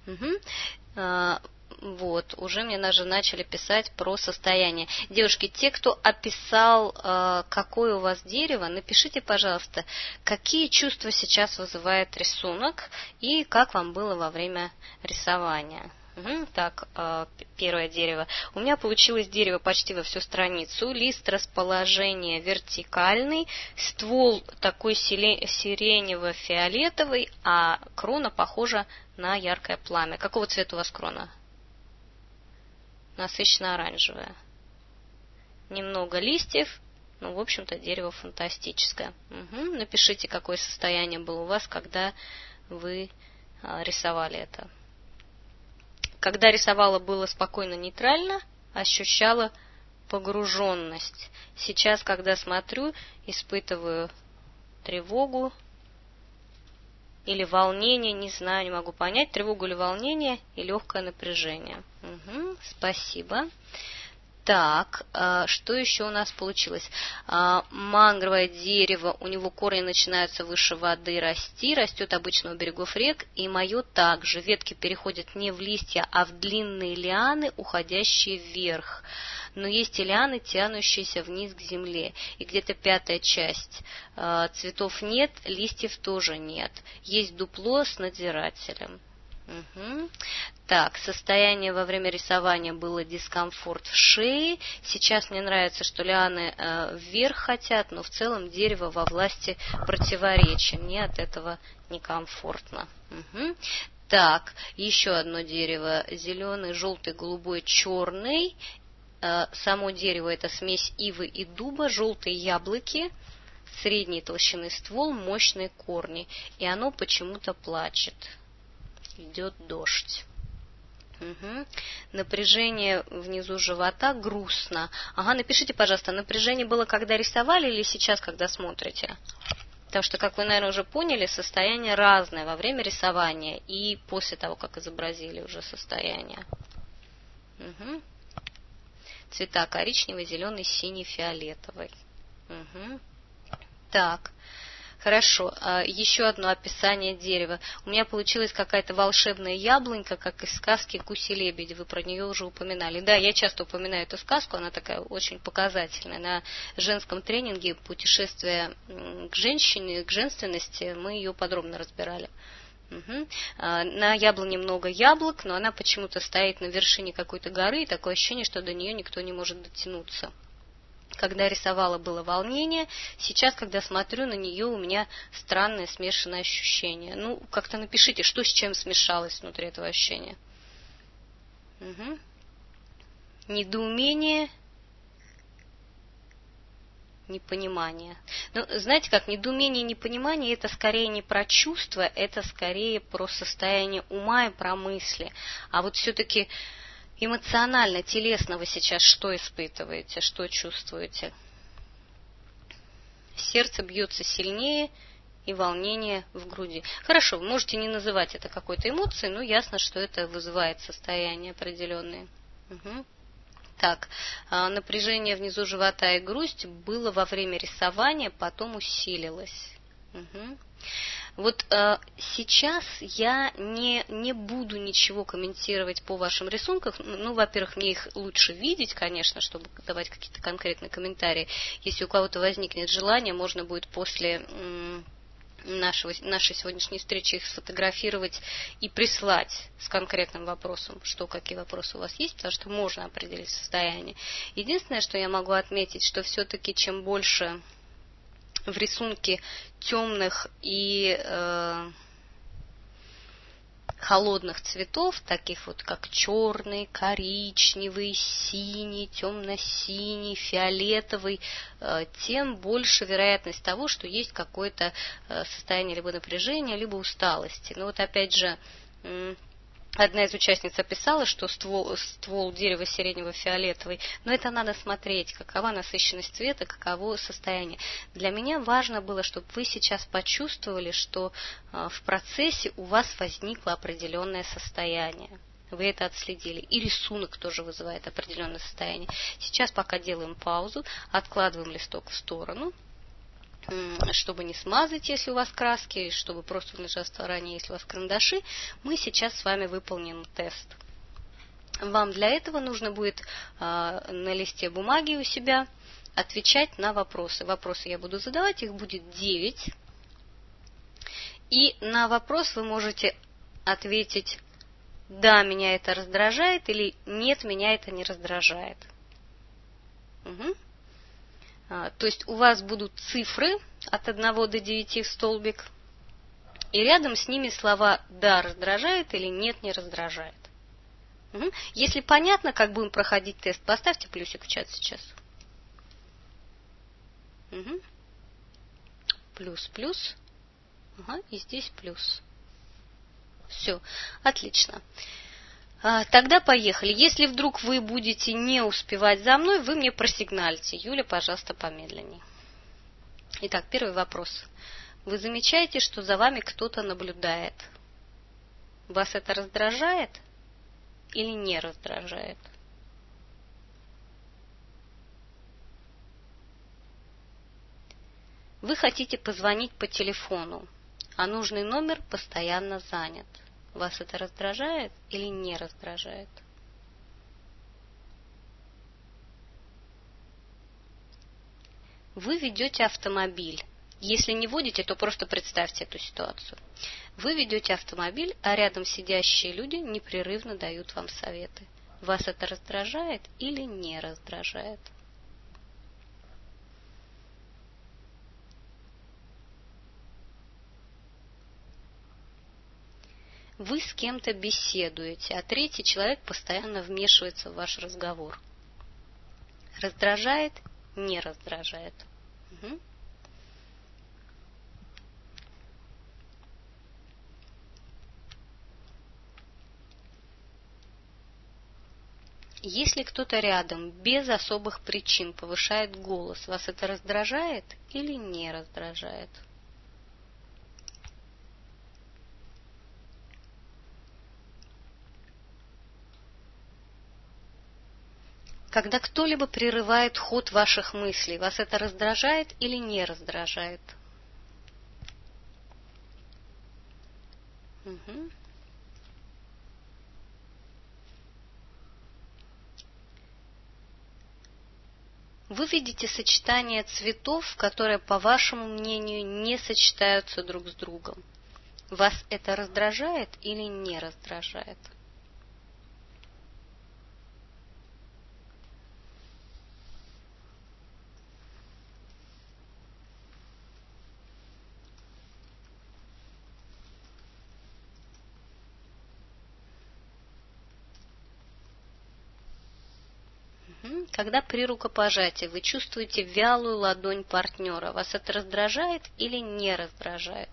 Вот, уже мне даже начали писать про состояние. Девушки, те, кто описал, какое у вас дерево, напишите, пожалуйста, какие чувства сейчас вызывает рисунок и как вам было во время рисования. Так, первое дерево. У меня получилось дерево почти во всю страницу. Лист расположения вертикальный, ствол такой сиренево-фиолетовый, а крона похожа на яркое пламя. Какого цвета у вас крона? Насыщенно-оранжевая. Немного листьев, ну, в общем-то, дерево фантастическое. Напишите, какое состояние было у вас, когда вы рисовали это. Когда рисовала, было спокойно, нейтрально, ощущала погруженность. Сейчас, когда смотрю, испытываю тревогу, или волнение, не знаю, не могу понять, тревогу или волнение и легкое напряжение. Угу, спасибо. Так, что еще у нас получилось? Мангровое дерево, у него корни начинаются выше воды расти, растет обычно у берегов рек, и мое также. Ветки переходят не в листья, а в длинные лианы, уходящие вверх. Но есть и лианы, тянущиеся вниз к земле, и где-то пятая часть. Цветов нет, листьев тоже нет. Есть дупло с надзирателем. Угу. Так, состояние во время рисования было дискомфорт в шее. Сейчас мне нравится, что лианы вверх хотят, но в целом дерево во власти противоречия. Мне от этого некомфортно. Угу. Так, еще одно дерево. Зеленый, желтый, голубой, черный. Само дерево это смесь ивы и дуба, желтые яблоки, средней толщины ствол, мощные корни. И оно почему-то плачет. Идет дождь. Угу. Напряжение внизу живота, грустно. Ага, напишите, пожалуйста, напряжение было, когда рисовали или сейчас, когда смотрите? Потому что, как вы, наверное, уже поняли, состояние разное во время рисования и после того, как изобразили уже состояние. Угу. Цвета коричневый, зеленый, синий, фиолетовый. Угу. Так. Хорошо, еще одно описание дерева. У меня получилась какая-то волшебная яблонька, как из сказки «Гуси-лебеди». Вы про нее уже упоминали. Да, я часто упоминаю эту сказку, она такая очень показательная. На женском тренинге «Путешествие к женщине», к женственности, мы ее подробно разбирали. Угу. На яблоне много яблок, но она почему-то стоит на вершине какой-то горы, и такое ощущение, что до нее никто не может дотянуться. Когда рисовала, было волнение. Сейчас, когда смотрю на нее, у меня странное смешанное ощущение. Ну, как-то напишите, что с чем смешалось внутри этого ощущения. Угу. Недоумение, непонимание. Ну, знаете как, недоумение и непонимание это скорее не про чувства, это скорее про состояние ума и про мысли. А вот все-таки эмоционально, телесно вы сейчас что испытываете, что чувствуете? Сердце бьется сильнее и волнение в груди. Хорошо, вы можете не называть это какой-то эмоцией, но ясно, что это вызывает состояние определенное. Угу. Так, напряжение внизу живота и грусть было во время рисования, потом усилилось. Угу. Вот сейчас я не буду ничего комментировать по вашим рисункам. Ну, во-первых, мне их лучше видеть, конечно, чтобы давать какие-то конкретные комментарии. Если у кого-то возникнет желание, можно будет после нашей сегодняшней встречи их сфотографировать и прислать с конкретным вопросом, что какие вопросы у вас есть, потому что можно определить состояние. Единственное, что я могу отметить, что все-таки чем больше в рисунке темных и холодных цветов, таких вот как черный, коричневый, синий, темно-синий, фиолетовый, тем больше вероятность того, что есть какое-то состояние либо напряжения, либо усталости. Но вот опять же, одна из участниц описала, что ствол дерева сиреневого фиолетовый, но это надо смотреть, какова насыщенность цвета, каково состояние. Для меня важно было, чтобы вы сейчас почувствовали, что в процессе у вас возникло определенное состояние. Вы это отследили. И рисунок тоже вызывает определенное состояние. Сейчас пока делаем паузу, откладываем листок в сторону, чтобы не смазать, если у вас краски, чтобы просто лежать в стороне, если у вас карандаши, мы сейчас с вами выполним тест. Вам для этого нужно будет на листе бумаги у себя отвечать на вопросы. Вопросы я буду задавать, их будет 9. И на вопрос вы можете ответить «да, меня это раздражает» или «нет, меня это не раздражает». Угу. То есть у вас будут цифры от 1 до 9 в столбик, и рядом с ними слова «да, раздражает» или «нет, не раздражает». Угу. Если понятно, как будем проходить тест, поставьте плюсик в чат сейчас. Угу. Плюс, плюс. Ага, и здесь плюс. Все, отлично. Тогда поехали. Если вдруг вы будете не успевать за мной, вы мне просигнальте. Юля, пожалуйста, помедленнее. Итак, первый вопрос. Вы замечаете, что за вами кто-то наблюдает. Вас это раздражает или не раздражает? Вы хотите позвонить по телефону, а нужный номер постоянно занят. Вас это раздражает или не раздражает? Вы ведете автомобиль. Если не водите, то просто представьте эту ситуацию. Вы ведете автомобиль, а рядом сидящие люди непрерывно дают вам советы. Вас это раздражает или не раздражает? Вы с кем-то беседуете, а третий человек постоянно вмешивается в ваш разговор. Раздражает, не раздражает. Угу. Если кто-то рядом без особых причин повышает голос, вас это раздражает или не раздражает? Когда кто-либо прерывает ход ваших мыслей, вас это раздражает или не раздражает? Угу. Вы видите сочетание цветов, которые, по вашему мнению, не сочетаются друг с другом. Вас это раздражает или не раздражает? Когда при рукопожатии вы чувствуете вялую ладонь партнера, вас это раздражает или не раздражает?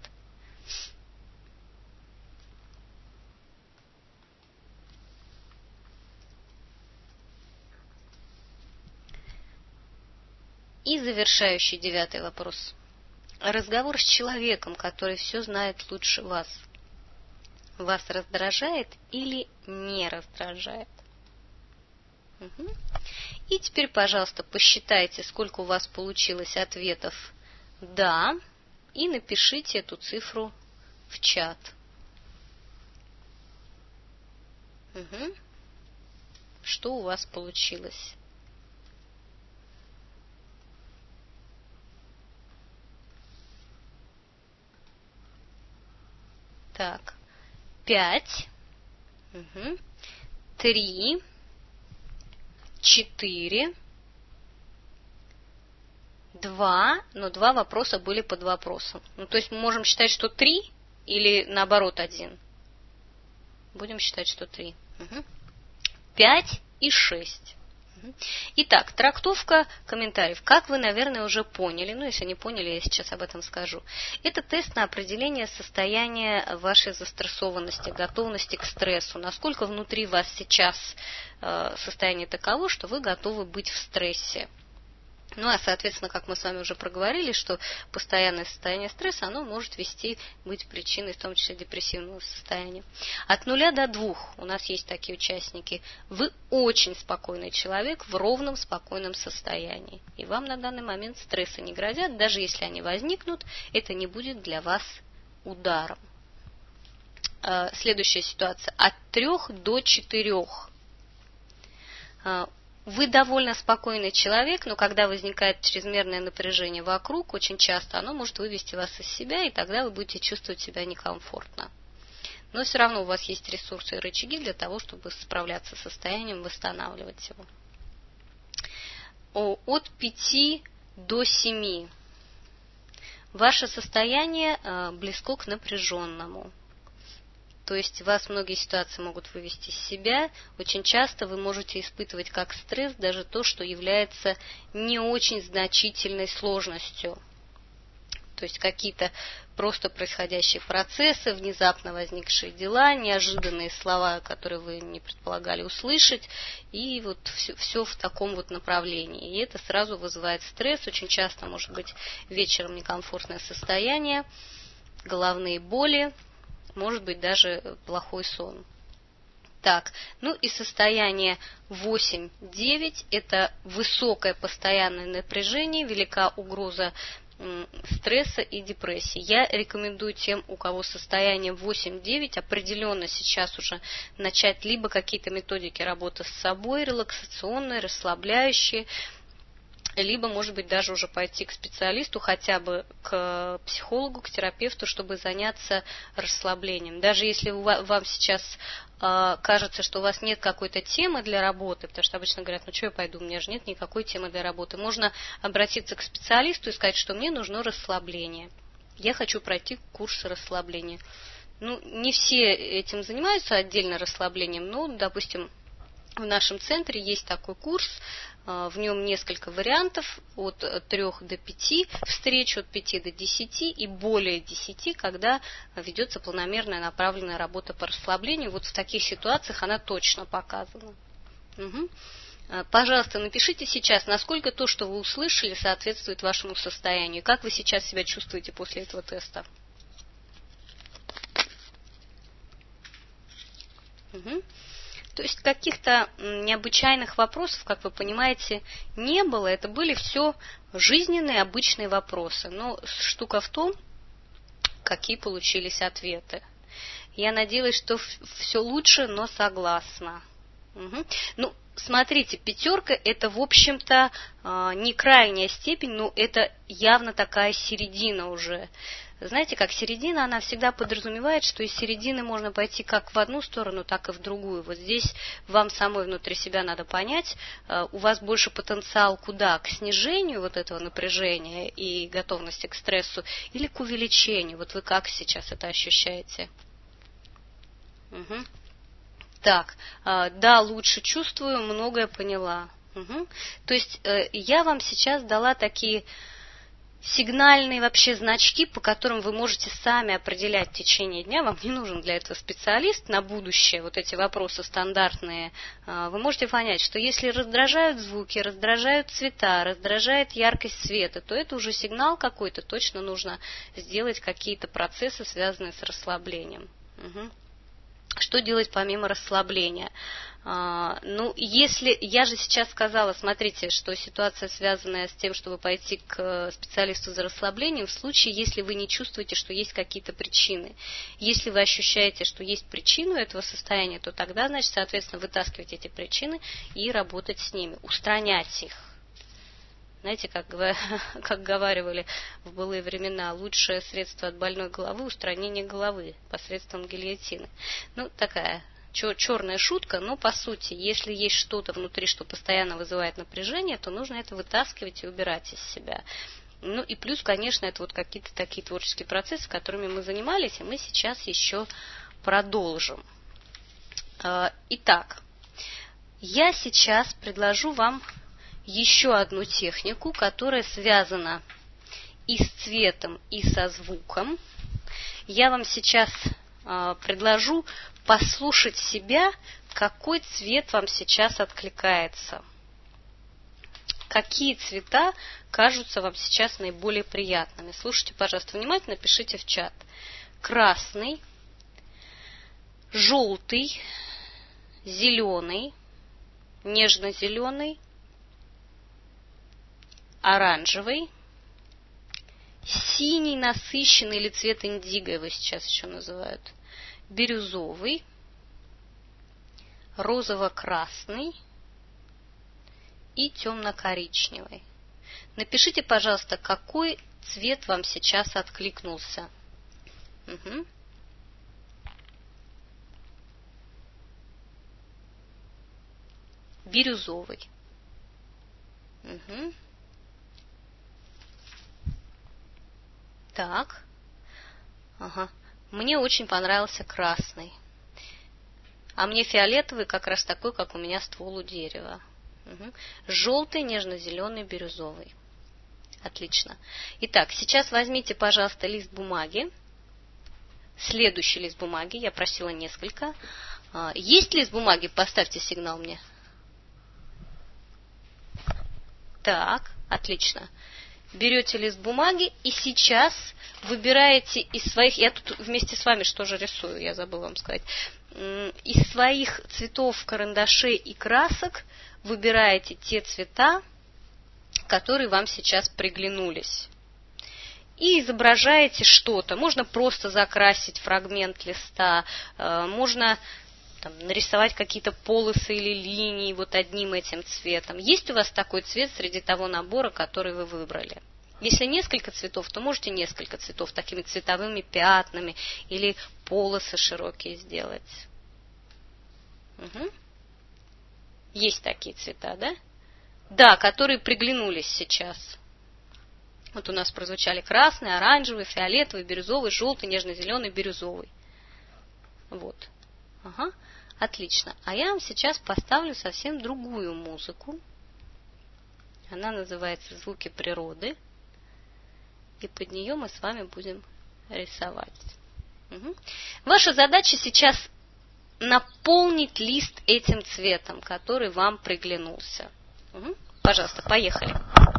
И завершающий 9 вопрос. Разговор с человеком, который все знает лучше вас, вас раздражает или не раздражает? Угу. И теперь, пожалуйста, посчитайте, сколько у вас получилось ответов «да», и напишите эту цифру в чат. Угу. Что у вас получилось? Так, 5, 3, 4, 2, но 2 вопроса были под вопросом. Ну, то есть мы можем считать, что 3 или наоборот 1? Будем считать, что 3. 5 и 6. Итак, трактовка комментариев. Как вы, наверное, уже поняли, ну, если не поняли, я сейчас об этом скажу. Это тест на определение состояния вашей застрессованности, готовности к стрессу. Насколько внутри вас сейчас состояние таково, что вы готовы быть в стрессе. Ну, а, соответственно, как мы с вами уже проговорили, что постоянное состояние стресса, оно может быть причиной, в том числе, депрессивного состояния. От 0 до 2 у нас есть такие участники. Вы очень спокойный человек в ровном, спокойном состоянии. И вам на данный момент стрессы не грозят. Даже если они возникнут, это не будет для вас ударом. Следующая ситуация. От 3 до 4. Вы довольно спокойный человек, но когда возникает чрезмерное напряжение вокруг, очень часто оно может вывести вас из себя, и тогда вы будете чувствовать себя некомфортно. Но все равно у вас есть ресурсы и рычаги для того, чтобы справляться с состоянием, восстанавливать его. От 5 до 7. Ваше состояние близко к напряженному. То есть вас многие ситуации могут вывести из себя. Очень часто вы можете испытывать как стресс даже то, что является не очень значительной сложностью. То есть какие-то просто происходящие процессы, внезапно возникшие дела, неожиданные слова, которые вы не предполагали услышать, и вот все в таком вот направлении. И это сразу вызывает стресс, очень часто может быть вечером некомфортное состояние, головные боли, может быть даже плохой сон. Так, ну и состояние 8-9 – это высокое постоянное напряжение, велика угроза стресса и депрессии. Я рекомендую тем, у кого состояние 8-9, определенно сейчас уже начать либо какие-то методики работы с собой, релаксационные, расслабляющие, либо, может быть, даже уже пойти к специалисту, хотя бы к психологу, к терапевту, чтобы заняться расслаблением. Даже если вам сейчас кажется, что у вас нет какой-то темы для работы, потому что обычно говорят, ну что я пойду, у меня же нет никакой темы для работы. Можно обратиться к специалисту и сказать, что мне нужно расслабление. Я хочу пройти курс расслабления. Ну, не все этим занимаются отдельно расслаблением, но, допустим, в нашем центре есть такой курс, в нем несколько вариантов, от 3 до 5 встреч, от 5 до 10 и более 10, когда ведется планомерная направленная работа по расслаблению. Вот в таких ситуациях она точно показана. Угу. Пожалуйста, напишите сейчас, насколько то, что вы услышали, соответствует вашему состоянию. Как вы сейчас себя чувствуете после этого теста? Угу. То есть каких-то необычайных вопросов, как вы понимаете, не было. Это были все жизненные, обычные вопросы. Но штука в том, какие получились ответы. Я надеялась, что все лучше, но согласна. Угу. Ну, смотрите, 5 – это, в общем-то, не крайняя степень, но это явно такая середина уже. Знаете, как середина, она всегда подразумевает, что из середины можно пойти как в одну сторону, так и в другую. Вот здесь вам самой внутри себя надо понять, у вас больше потенциал куда? К снижению вот этого напряжения и готовности к стрессу или к увеличению? Вот вы как сейчас это ощущаете? Угу. Так, да, лучше чувствую, многое поняла. Угу. То есть я вам сейчас дала такие сигнальные вообще значки, по которым вы можете сами определять в течение дня. Вам не нужен для этого специалист на будущее. Вот эти вопросы стандартные. Вы можете понять, что если раздражают звуки, раздражают цвета, раздражает яркость света, то это уже сигнал какой-то. Точно нужно сделать какие-то процессы, связанные с расслаблением. Угу. Что делать помимо расслабления? Ну, если я же сейчас сказала, смотрите, что ситуация, связанная с тем, чтобы пойти к специалисту за расслаблением, в случае, если вы не чувствуете, что есть какие-то причины. Если вы ощущаете, что есть причина этого состояния, то тогда, значит, соответственно, вытаскивать эти причины и работать с ними, устранять их. Знаете, как говаривали в былые времена, лучшее средство от больной головы – устранение головы посредством гильотины. Ну, такая черная шутка, но по сути, если есть что-то внутри, что постоянно вызывает напряжение, то нужно это вытаскивать и убирать из себя. Ну и плюс, конечно, это вот какие-то такие творческие процессы, которыми мы занимались, и мы сейчас еще продолжим. Итак, я сейчас предложу вам еще одну технику, которая связана и с цветом, и со звуком. Я вам сейчас предложу послушать себя, какой цвет вам сейчас откликается. Какие цвета кажутся вам сейчас наиболее приятными. Слушайте, пожалуйста, внимательно, пишите в чат. Красный, желтый, зеленый, нежно-зеленый, оранжевый, синий насыщенный или цвет индиго его сейчас еще называют, бирюзовый, розово-красный и темно-коричневый. Напишите, пожалуйста, какой цвет вам сейчас откликнулся. Угу. Бирюзовый. Угу. Так. Ага. Мне очень понравился красный. А мне фиолетовый как раз такой, как у меня ствол у дерева. Угу. Желтый, нежно-зеленый, бирюзовый. Отлично. Итак, сейчас возьмите, пожалуйста, лист бумаги. Следующий лист бумаги. Я просила несколько. Есть лист бумаги? Поставьте сигнал мне. Так, отлично. Берете лист бумаги и сейчас выбираете из своих... Я тут вместе с вами что же рисую, я забыла вам сказать. Из своих цветов, карандашей и красок выбираете те цвета, которые вам сейчас приглянулись. И изображаете что-то. Можно просто закрасить фрагмент листа, можно нарисовать какие-то полосы или линии вот одним этим цветом. Есть у вас такой цвет среди того набора, который вы выбрали? Если несколько цветов, то можете несколько цветов такими цветовыми пятнами или полосы широкие сделать. Угу. Есть такие цвета, да? Да, которые приглянулись сейчас. Вот у нас прозвучали красный, оранжевый, фиолетовый, бирюзовый, желтый, нежно-зеленый, бирюзовый. Вот. Ага. Отлично. А я вам сейчас поставлю совсем другую музыку. Она называется «Звуки природы». И под нее мы с вами будем рисовать. Угу. Ваша задача сейчас наполнить лист этим цветом, который вам приглянулся. Угу. Пожалуйста, поехали.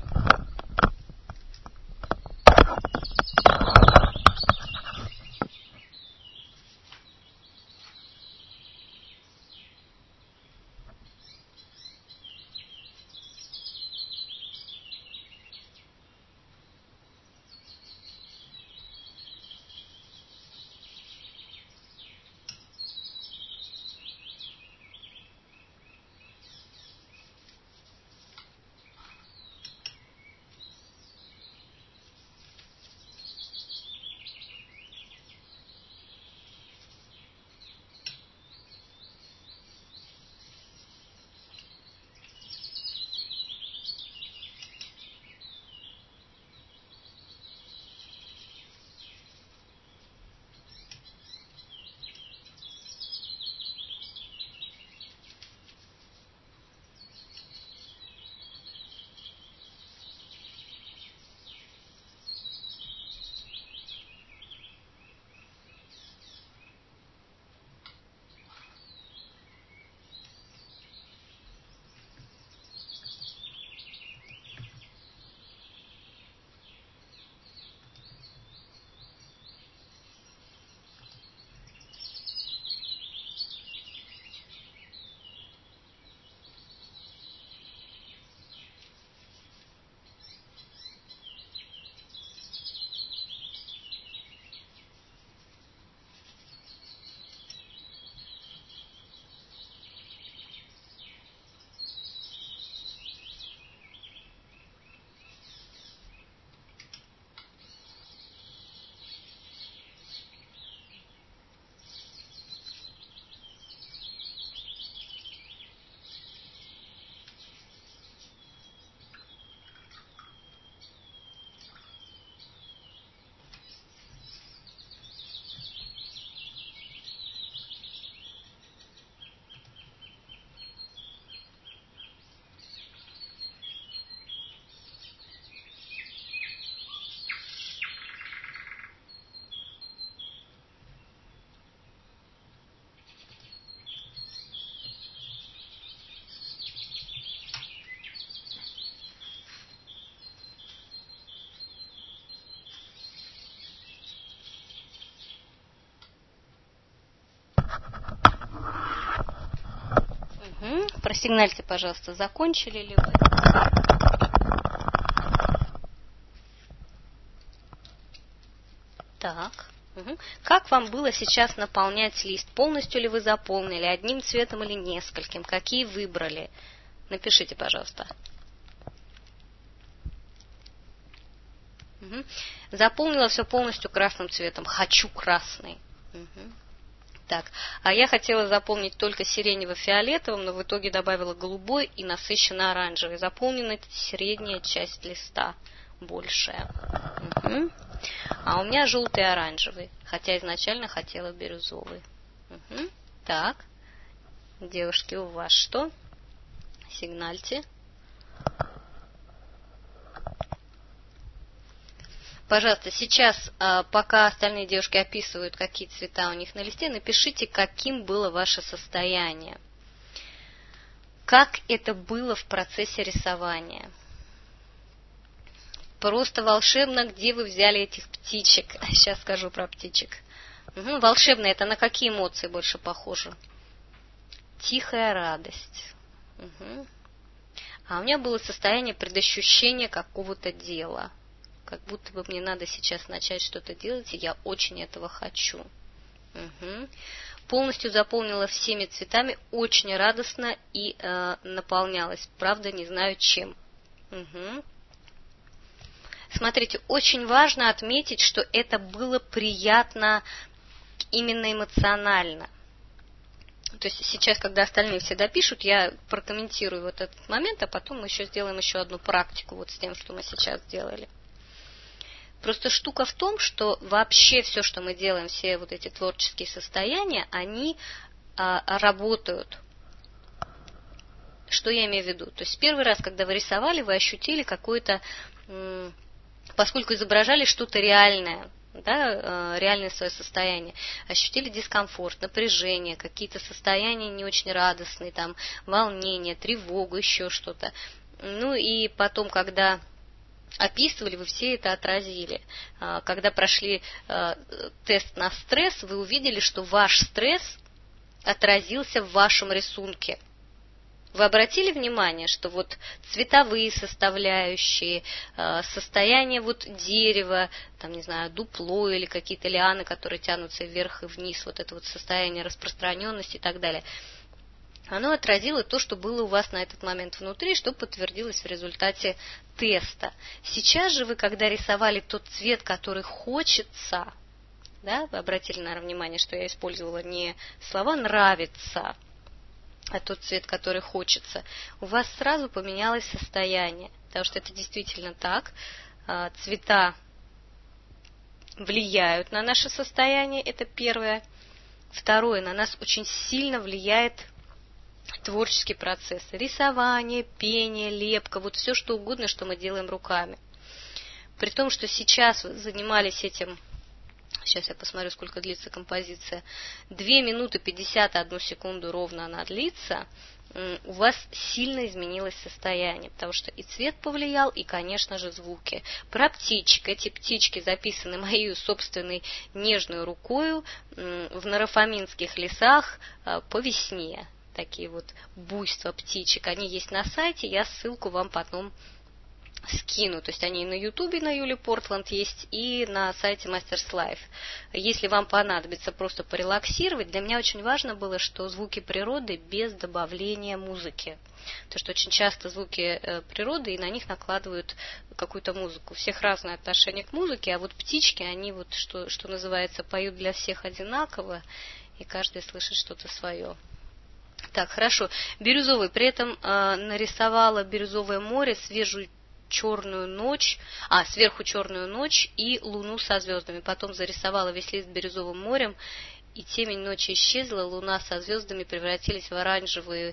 Просигнальте, пожалуйста, закончили ли вы? Так. Угу. Как вам было сейчас наполнять лист? Полностью ли вы заполнили? Одним цветом или нескольким? Какие выбрали? Напишите, пожалуйста. Угу. Заполнила все полностью красным цветом. Хочу красный. Угу. Так, а я хотела заполнить только сиренево-фиолетовым, но в итоге добавила голубой и насыщенно оранжевый. Заполнена средняя часть листа, большая. Угу. А у меня желтый и оранжевый, хотя изначально хотела бирюзовый. Угу. Так, девушки, у вас что? Сигнальте. Пожалуйста, сейчас, пока остальные девушки описывают, какие цвета у них на листе, напишите, каким было ваше состояние. Как это было в процессе рисования. Просто волшебно, где вы взяли этих птичек. Сейчас скажу про птичек. Волшебно, это на какие эмоции больше похоже? Тихая радость. А у меня было состояние предощущения какого-то дела. Как будто бы мне надо сейчас начать что-то делать, и я очень этого хочу. Полностью заполнила всеми цветами, очень радостно и наполнялась. Правда, не знаю чем. Смотрите, очень важно отметить, что это было приятно именно эмоционально. То есть сейчас, когда остальные все допишут, я прокомментирую вот этот момент, а потом мы еще сделаем еще одну практику вот с тем, что мы сейчас сделали. Просто штука в том, что вообще все, что мы делаем, все вот эти творческие состояния, они работают. Что я имею в виду? То есть первый раз, когда вы рисовали, вы ощутили какое-то, поскольку изображали что-то реальное, да, реальное свое состояние, ощутили дискомфорт, напряжение, какие-то состояния не очень радостные, там, волнение, тревогу, еще что-то. Ну и потом, когда описывали, вы все это отразили. Когда прошли тест на стресс, вы увидели, что ваш стресс отразился в вашем рисунке. Вы обратили внимание, что вот цветовые составляющие, состояние вот дерева, там, не знаю, дупло или какие-то лианы, которые тянутся вверх и вниз, вот это вот состояние распространенности и так далее, оно отразило то, что было у вас на этот момент внутри, что подтвердилось в результате теста. Сейчас же вы, когда рисовали тот цвет, который хочется, да, вы обратили, наверное, внимание, что я использовала не слова «нравится», а тот цвет, который хочется, у вас сразу поменялось состояние, потому что это действительно так. Цвета влияют на наше состояние, это первое. Второе, на нас очень сильно влияет творческий процесс. Рисование, пение, лепка, вот все что угодно, что мы делаем руками. При том, что сейчас вы занимались этим, сейчас я посмотрю, сколько длится композиция, 2 минуты 51 секунду ровно она длится, у вас сильно изменилось состояние, потому что и цвет повлиял, и, конечно же, звуки. Про птичек. Эти птички записаны моей собственной нежной рукою в нарафаминских лесах по весне. Такие вот буйства птичек. Они есть на сайте, я ссылку вам потом скину. То есть они и на Ютубе, на Юли Портланд есть, и на сайте Masters Life. Если вам понадобится просто порелаксировать, для меня очень важно было, что звуки природы без добавления музыки. Потому что очень часто звуки природы, и на них накладывают какую-то музыку. У всех разное отношение к музыке, а вот птички, они вот, что называется, поют для всех одинаково, и каждый слышит что-то свое. Так, хорошо. Бирюзовый. При этом нарисовала бирюзовое море, свежую черную ночь, сверху черную ночь и луну со звездами. Потом зарисовала весь лист бирюзовым морем, и темень ночи исчезла, луна со звездами превратились в оранжевые,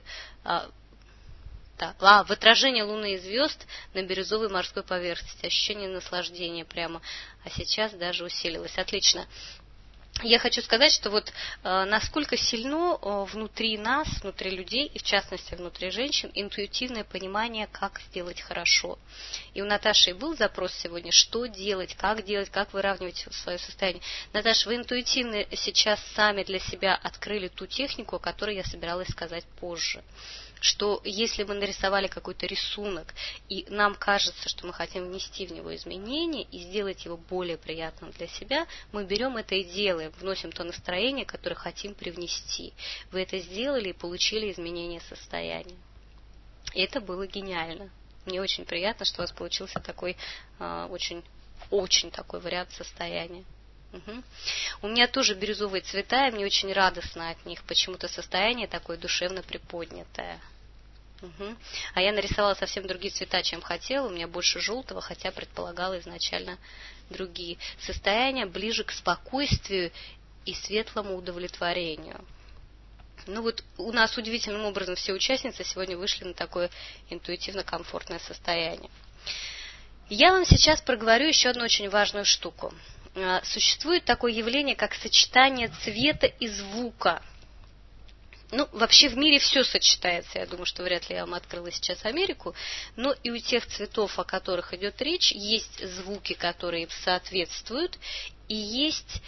в отражение луны и звезд на бирюзовой морской поверхности. Ощущение наслаждения прямо. А сейчас даже усилилось. Отлично. Я хочу сказать, что вот насколько сильно внутри нас, внутри людей, и в частности внутри женщин, интуитивное понимание, как сделать хорошо. И у Наташи был запрос сегодня, что делать, как выравнивать свое состояние. Наташа, вы интуитивно сейчас сами для себя открыли ту технику, о которой я собиралась сказать позже. Что если мы нарисовали какой-то рисунок, и нам кажется, что мы хотим внести в него изменения и сделать его более приятным для себя, мы берем это и делаем, вносим то настроение, которое хотим привнести. Вы это сделали и получили изменение состояния. И это было гениально. Мне очень приятно, что у вас получился такой очень такой вариант состояния. У меня тоже бирюзовые цвета, и мне очень радостно от них. Почему-то состояние такое душевно приподнятое. А я нарисовала совсем другие цвета, чем хотела. У меня больше желтого, хотя предполагала изначально другие. Состояние ближе к спокойствию и светлому удовлетворению. Ну вот у нас удивительным образом все участницы сегодня вышли на такое интуитивно комфортное состояние. Я вам сейчас проговорю еще одну очень важную штуку. Существует такое явление, как сочетание цвета и звука. Ну, вообще в мире все сочетается. Я думаю, что вряд ли я вам открыла сейчас Америку. Но и у тех цветов, о которых идет речь, есть звуки, которые соответствуют, и есть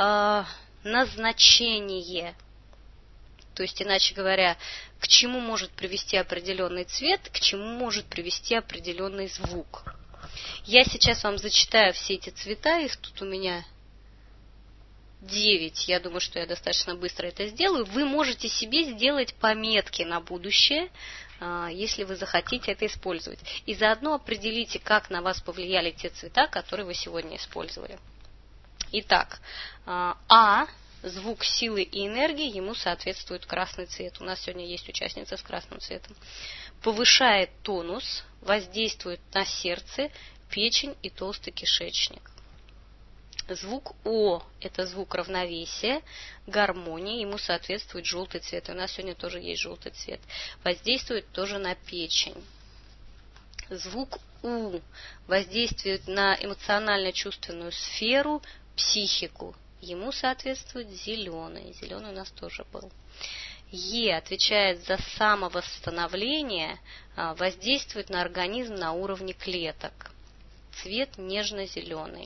назначение. То есть, иначе говоря, к чему может привести определенный цвет, к чему может привести определенный звук. Я сейчас вам зачитаю все эти цвета, их тут у меня 9. Я думаю, что я достаточно быстро это сделаю. Вы можете себе сделать пометки на будущее, если вы захотите это использовать. И заодно определите, как на вас повлияли те цвета, которые вы сегодня использовали. Итак, звук силы и энергии, ему соответствует красный цвет. У нас сегодня есть участница с красным цветом. Повышает тонус, воздействует на сердце, печень и толстый кишечник. Звук О – это звук равновесия, гармонии, ему соответствует желтый цвет. И у нас сегодня тоже есть желтый цвет. Воздействует тоже на печень. Звук У воздействует на эмоционально-чувственную сферу, психику. Ему соответствует зеленый. Зеленый у нас тоже был. Е отвечает за самовосстановление, воздействует на организм на уровне клеток. Цвет нежно-зеленый.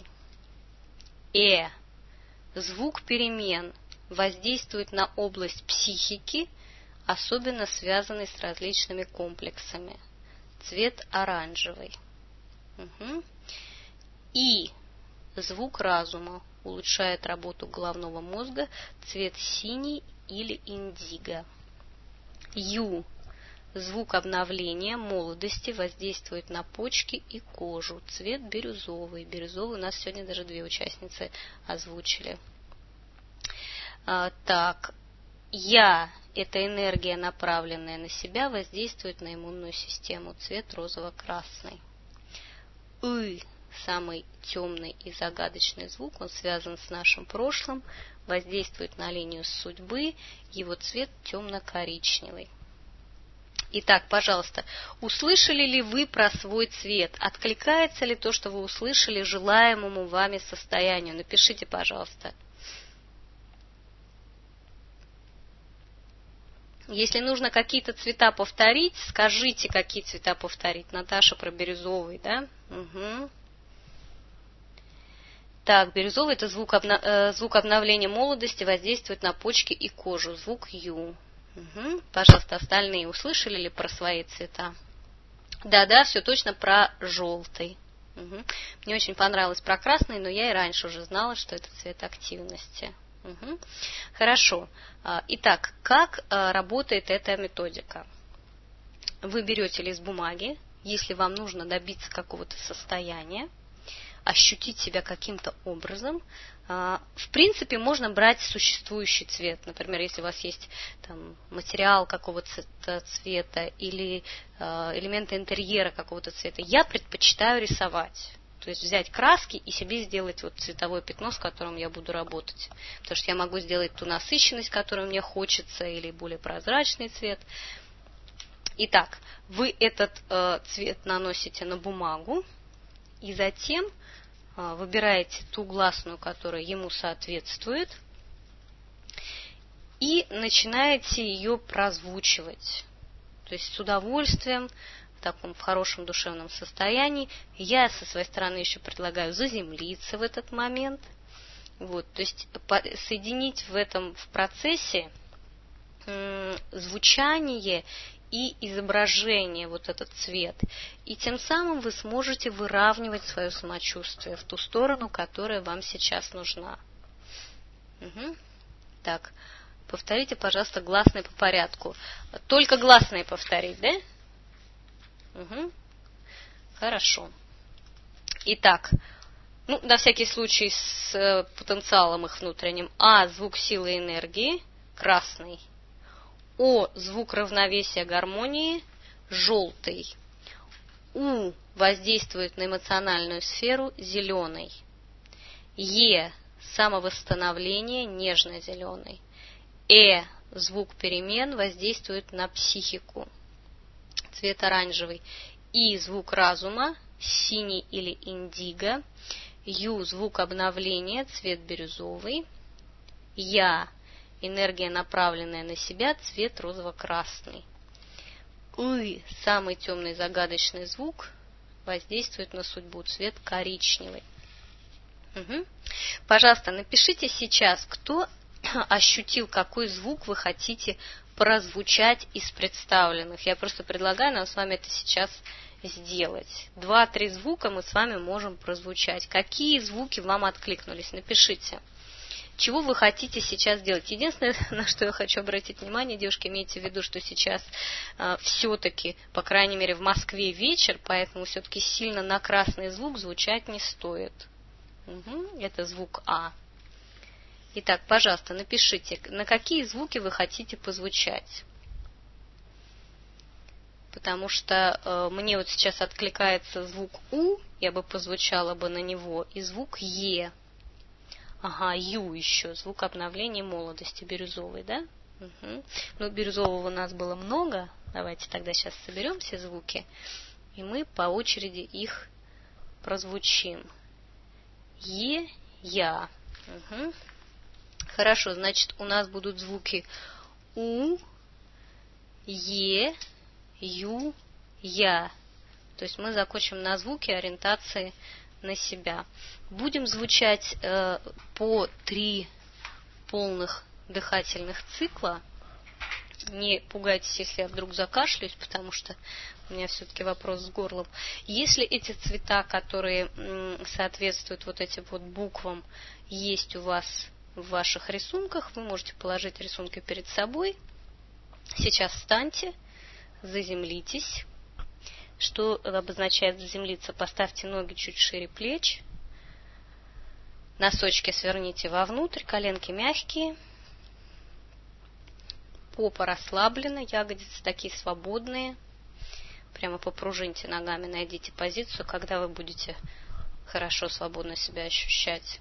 Звук перемен воздействует на область психики, особенно связанный с различными комплексами. Цвет оранжевый. И звук разума улучшает работу головного мозга, цвет синий или индиго. Ю. Звук обновления, молодости воздействует на почки и кожу. Цвет бирюзовый. Бирюзовый у нас сегодня даже 2 участницы озвучили. Я – это энергия, направленная на себя, воздействует на иммунную систему. Цвет розово-красный. Самый темный и загадочный звук, он связан с нашим прошлым, воздействует на линию судьбы, его цвет темно-коричневый. Итак, пожалуйста, услышали ли вы про свой цвет? Откликается ли то, что вы услышали, желаемому вами состоянию? Напишите, пожалуйста. Если нужно какие-то цвета повторить, скажите, какие цвета повторить. Наташа про бирюзовый, да? Угу. Так, бирюзовый – это звук обновления молодости, воздействует на почки и кожу. Звук Ю. Угу. Пожалуйста, остальные услышали ли про свои цвета? Да, все точно про желтый. Угу. Мне очень понравилось про красный, но я и раньше уже знала, что это цвет активности. Угу. Хорошо. Итак, как работает эта методика? Вы берете лист бумаги, если вам нужно добиться какого-то состояния, ощутить себя каким-то образом. В принципе, можно брать существующий цвет. Например, если у вас есть там, материал какого-то цвета или элементы интерьера какого-то цвета. Я предпочитаю рисовать. То есть взять краски и себе сделать вот цветовое пятно, с которым я буду работать. Потому что я могу сделать ту насыщенность, которую мне хочется, или более прозрачный цвет. Итак, вы этот цвет наносите на бумагу, и затем выбираете ту гласную, которая ему соответствует, и начинаете ее прозвучивать. То есть с удовольствием, в хорошем душевном состоянии. Я со своей стороны еще предлагаю заземлиться в этот момент. Вот, то есть соединить в процессе звучание и изображение, вот этот цвет. И тем самым вы сможете выравнивать свое самочувствие в ту сторону, которая вам сейчас нужна. Угу. Так, повторите, пожалуйста, гласные по порядку. Только гласные повторить, да? Угу. Хорошо. Итак, на всякий случай с потенциалом их внутренним. Звук силы и энергии, красный. Звук равновесия, гармонии, желтый. Воздействует на эмоциональную сферу, зеленый. Самовосстановление, нежно-зеленый. Звук перемен воздействует на психику, цвет оранжевый. И звук разума, синий или индиго. Ю – звук обновления, цвет бирюзовый. Я – энергия, направленная на себя, цвет розово-красный. И – самый темный загадочный звук, воздействует на судьбу, цвет коричневый. Угу. Пожалуйста, напишите сейчас, кто ощутил, какой звук вы хотите прозвучать из представленных. Я просто предлагаю нам с вами это сейчас сделать. 2-3 звука мы с вами можем прозвучать. Какие звуки вам откликнулись? Напишите. Чего вы хотите сейчас делать? Единственное, на что я хочу обратить внимание, девушки, имейте в виду, что сейчас все-таки, по крайней мере, в Москве вечер, поэтому все-таки сильно на красный звук звучать не стоит. Угу, это звук А. Итак, пожалуйста, напишите, на какие звуки вы хотите позвучать. Потому что мне вот сейчас откликается звук У, я бы позвучала бы на него, и звук Е. Ага, Ю еще, звук обновления молодости, бирюзовый, да? Угу. Ну, бирюзового у нас было много. Давайте тогда сейчас соберем все звуки, и мы по очереди их прозвучим. Е, Я. Угу. Хорошо, значит, у нас будут звуки У, Е, Ю, Я. То есть мы закончим на звуки ориентации на себя. Будем звучать по 3 полных дыхательных цикла. Не пугайтесь, если я вдруг закашляюсь, потому что у меня все-таки вопрос с горлом. Если эти цвета, которые соответствуют вот этим вот буквам, есть у вас в ваших рисунках, вы можете положить рисунки перед собой. Сейчас встаньте, заземлитесь. Что обозначает заземлиться? Поставьте ноги чуть шире плеч. Носочки сверните вовнутрь, коленки мягкие. Попа расслаблена, ягодицы такие свободные. Прямо попружиньте ногами, найдите позицию, когда вы будете хорошо, свободно себя ощущать.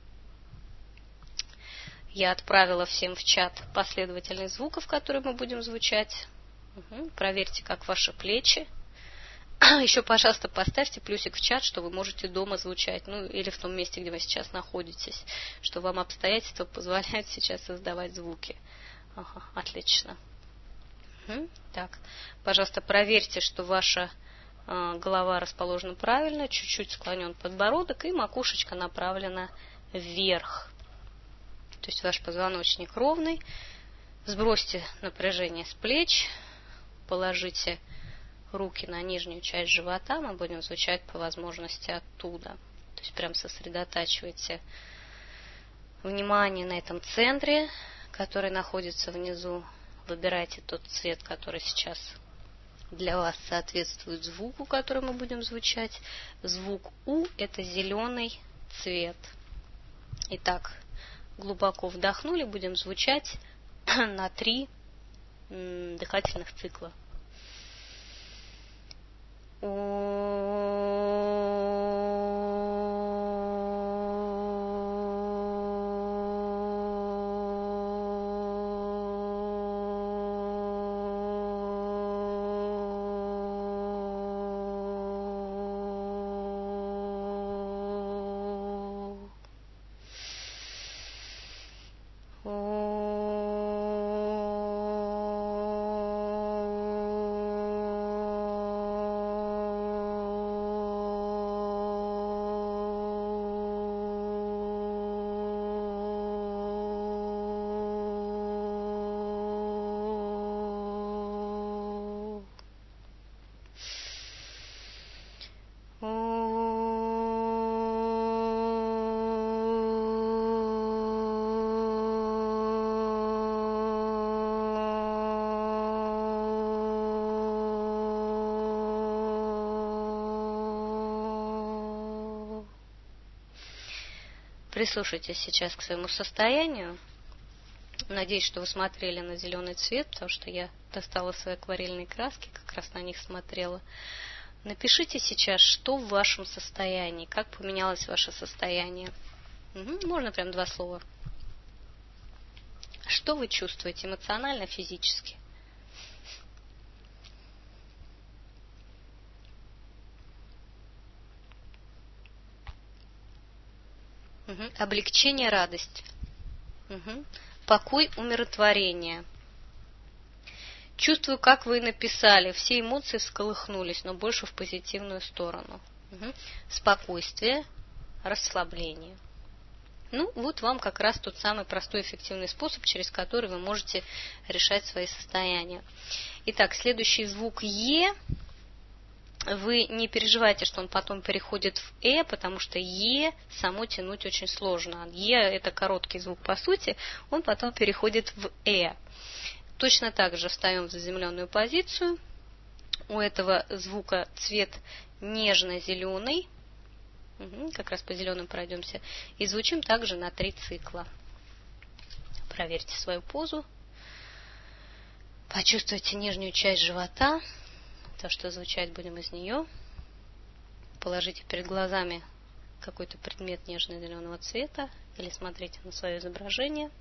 Я отправила всем в чат последовательность звуков, которые мы будем звучать. Угу. Проверьте, как ваши плечи. Еще, пожалуйста, поставьте плюсик в чат, что вы можете дома звучать, ну или в том месте, где вы сейчас находитесь, что вам обстоятельства позволяют сейчас создавать звуки. Ага, отлично. Угу. Так, пожалуйста, проверьте, что ваша голова расположена правильно, чуть-чуть склонен подбородок и макушечка направлена вверх. То есть ваш позвоночник ровный. Сбросьте напряжение с плеч, положите руки на нижнюю часть живота, мы будем звучать по возможности оттуда. То есть прям сосредотачивайте внимание на этом центре, который находится внизу. Выбирайте тот цвет, который сейчас для вас соответствует звуку, который мы будем звучать. Звук У – это зеленый цвет. Итак, глубоко вдохнули, будем звучать на 3 дыхательных цикла. Прислушайтесь сейчас к своему состоянию. Надеюсь, что вы смотрели на зеленый цвет, потому что я достала свои акварельные краски, как раз на них смотрела. Напишите сейчас, что в вашем состоянии, как поменялось ваше состояние. Угу, можно прям 2 слова. Что вы чувствуете эмоционально, физически? Облегчение, радость. Покой, умиротворение. Чувствую, как вы написали. Все эмоции всколыхнулись, но больше в позитивную сторону. Спокойствие, расслабление. Вот вам как раз тот самый простой эффективный способ, через который вы можете решать свои состояния. Итак, следующий звук Е. Вы не переживайте, что он потом переходит в потому что Е само тянуть очень сложно. Е это короткий звук по сути, он потом переходит в Точно так же встаем в заземленную позицию. У этого звука цвет нежно-зеленый. Как раз по зеленым пройдемся. И звучим также на 3 цикла. Проверьте свою позу. Почувствуйте нижнюю часть живота. То, что звучать будем из нее. Положите перед глазами какой-то предмет нежно-зеленого цвета. Или смотрите на свое изображение.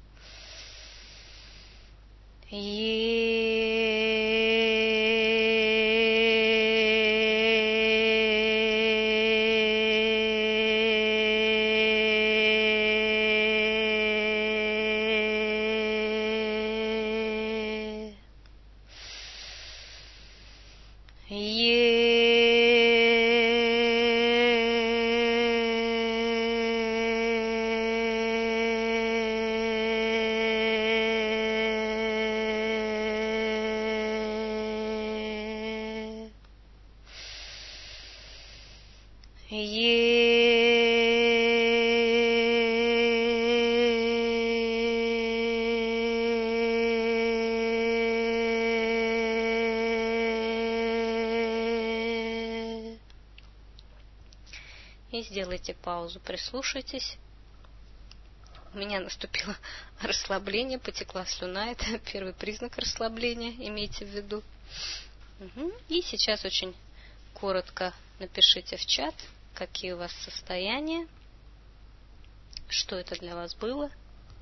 И сделайте паузу, прислушайтесь. У меня наступило расслабление, потекла слюна. Это первый признак расслабления, имейте в виду. И сейчас очень коротко напишите в чат, какие у вас состояния, что это для вас было.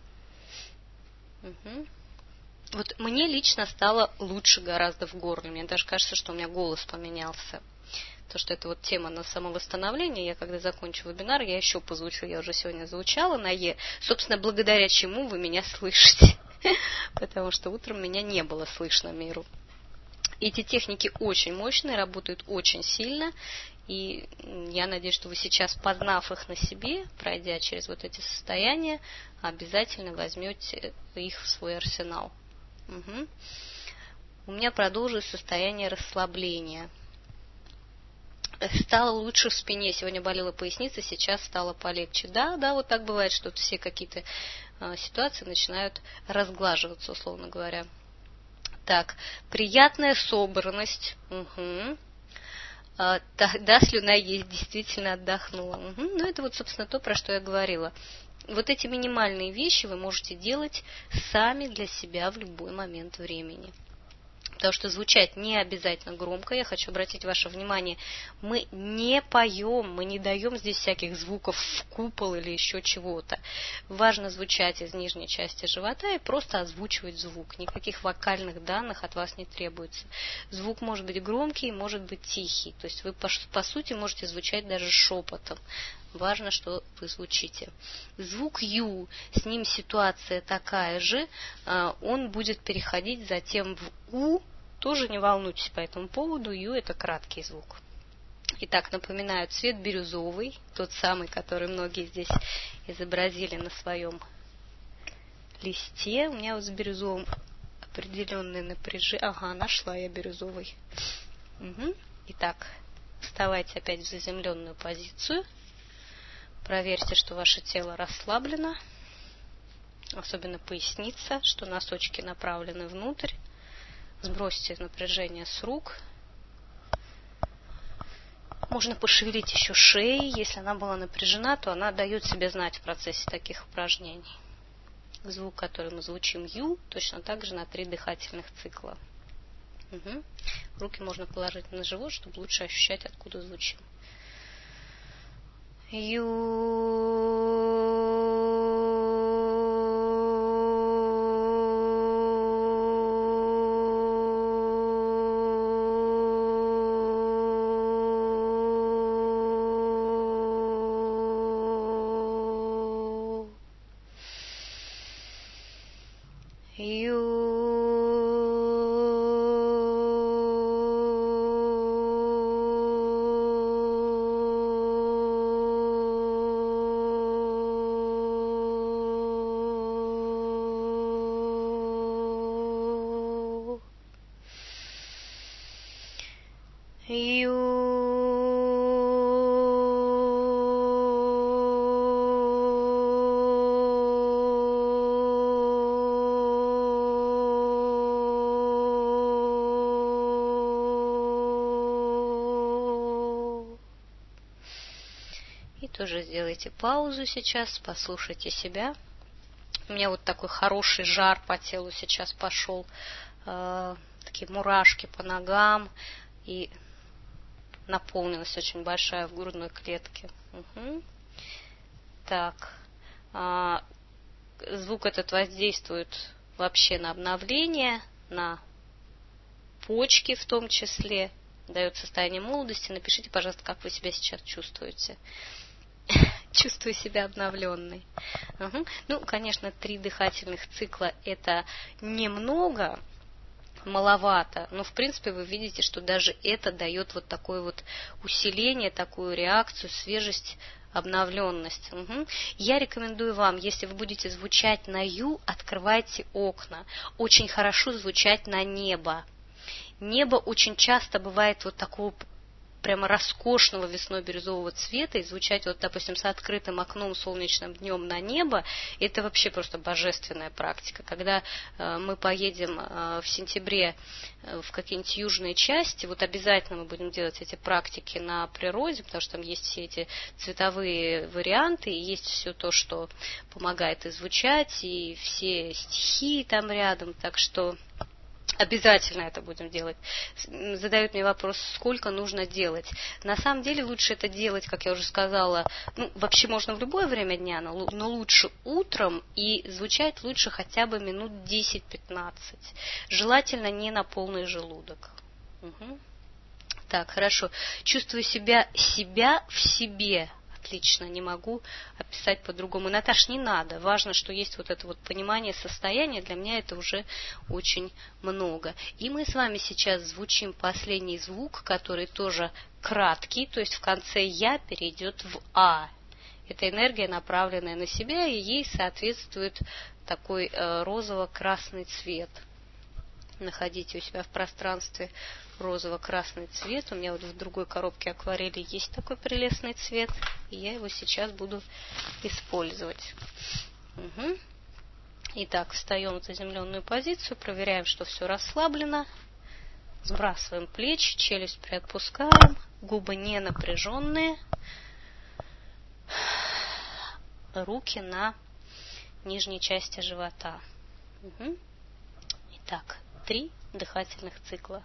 Вот мне лично стало лучше гораздо в горле. Мне даже кажется, что у меня голос поменялся. То, что это тема на самовосстановление. Я когда закончу вебинар, я еще позвучу. Я уже сегодня звучала на Е. Собственно, благодаря чему вы меня слышите. Потому что утром меня не было слышно миру. Эти техники очень мощные, работают очень сильно. И я надеюсь, что вы сейчас, познав их на себе, пройдя через эти состояния, обязательно возьмете их в свой арсенал. У меня продолжилось состояние расслабления. Стало лучше в спине. Сегодня болела поясница, сейчас стало полегче. Да, так бывает, что все какие-то ситуации начинают разглаживаться, условно говоря. Так, приятная собранность. Да, слюна есть, действительно отдохнула. Это собственно, то, про что я говорила. Эти минимальные вещи вы можете делать сами для себя в любой момент времени. Потому что звучать не обязательно громко. Я хочу обратить ваше внимание, мы не поем, мы не даем здесь всяких звуков в купол или еще чего-то. Важно звучать из нижней части живота и просто озвучивать звук. Никаких вокальных данных от вас не требуется. Звук может быть громкий, может быть тихий. То есть вы по сути можете звучать даже шепотом. Важно, что вы звучите. Звук Ю, с ним ситуация такая же, он будет переходить затем в У. Тоже не волнуйтесь по этому поводу, Ю это краткий звук. Итак, напоминаю, цвет бирюзовый, тот самый, который многие здесь изобразили на своем листе. У меня с бирюзовым определенное напряжение. Ага, нашла я бирюзовый. Итак, вставайте опять в заземленную позицию. Проверьте, что ваше тело расслаблено, особенно поясница, что носочки направлены внутрь. Сбросьте напряжение с рук. Можно пошевелить еще шеей. Если она была напряжена, то она дает себе знать в процессе таких упражнений. Звук, который мы звучим Ю, точно так же на 3 дыхательных цикла. Руки можно положить на живот, чтобы лучше ощущать, откуда звучим. И тоже сделайте паузу сейчас, послушайте себя. У меня вот такой хороший жар по телу сейчас пошел, такие мурашки по ногам, и наполненность очень большая в грудной клетке. Угу. Так, звук этот воздействует вообще на обновление, на почки в том числе, дает состояние молодости. Напишите, пожалуйста, как вы себя сейчас чувствуете. Чувствую себя обновленной. Угу. Ну, конечно, 3 дыхательных цикла это немного, маловато, но в принципе вы видите, что даже это дает вот такое вот усиление, такую реакцию, свежесть, обновленность. Угу. Я рекомендую вам, если вы будете звучать на ю, открывайте окна. Очень хорошо звучать на небо. Небо очень часто бывает вот такого прямо роскошного весной бирюзового цвета, и звучать вот, допустим, с открытым окном солнечным днем на небо, это вообще просто божественная практика. Когда мы поедем в сентябре в какие-нибудь южные части, вот обязательно мы будем делать эти практики на природе, потому что там есть все эти цветовые варианты, и есть все то, что помогает и звучать, и все стихи там рядом, так что обязательно это будем делать. Задают мне вопрос, сколько нужно делать. На самом деле лучше это делать, как я уже сказала, вообще можно в любое время дня, но лучше утром, и звучать лучше хотя бы минут 10-15. Желательно не на полный желудок. Угу. Так, хорошо. Чувствую себя в себе. Отлично, не могу описать по-другому. Наташ, не надо. Важно, что есть вот это вот понимание состояния. Для меня это уже очень много. И мы с вами сейчас звучим последний звук, который тоже краткий, то есть в конце «я» перейдет в «а». Это энергия, направленная на себя, и ей соответствует такой розово-красный цвет. Находите у себя в пространстве розово-красный цвет. У меня вот в другой коробке акварели есть такой прелестный цвет, и я его сейчас буду использовать. Угу. Итак, встаем в заземленную позицию, проверяем, что все расслаблено. Сбрасываем плечи, челюсть приотпускаем, губы не напряженные, руки на нижней части живота. Угу. Итак, 3 дыхательных цикла.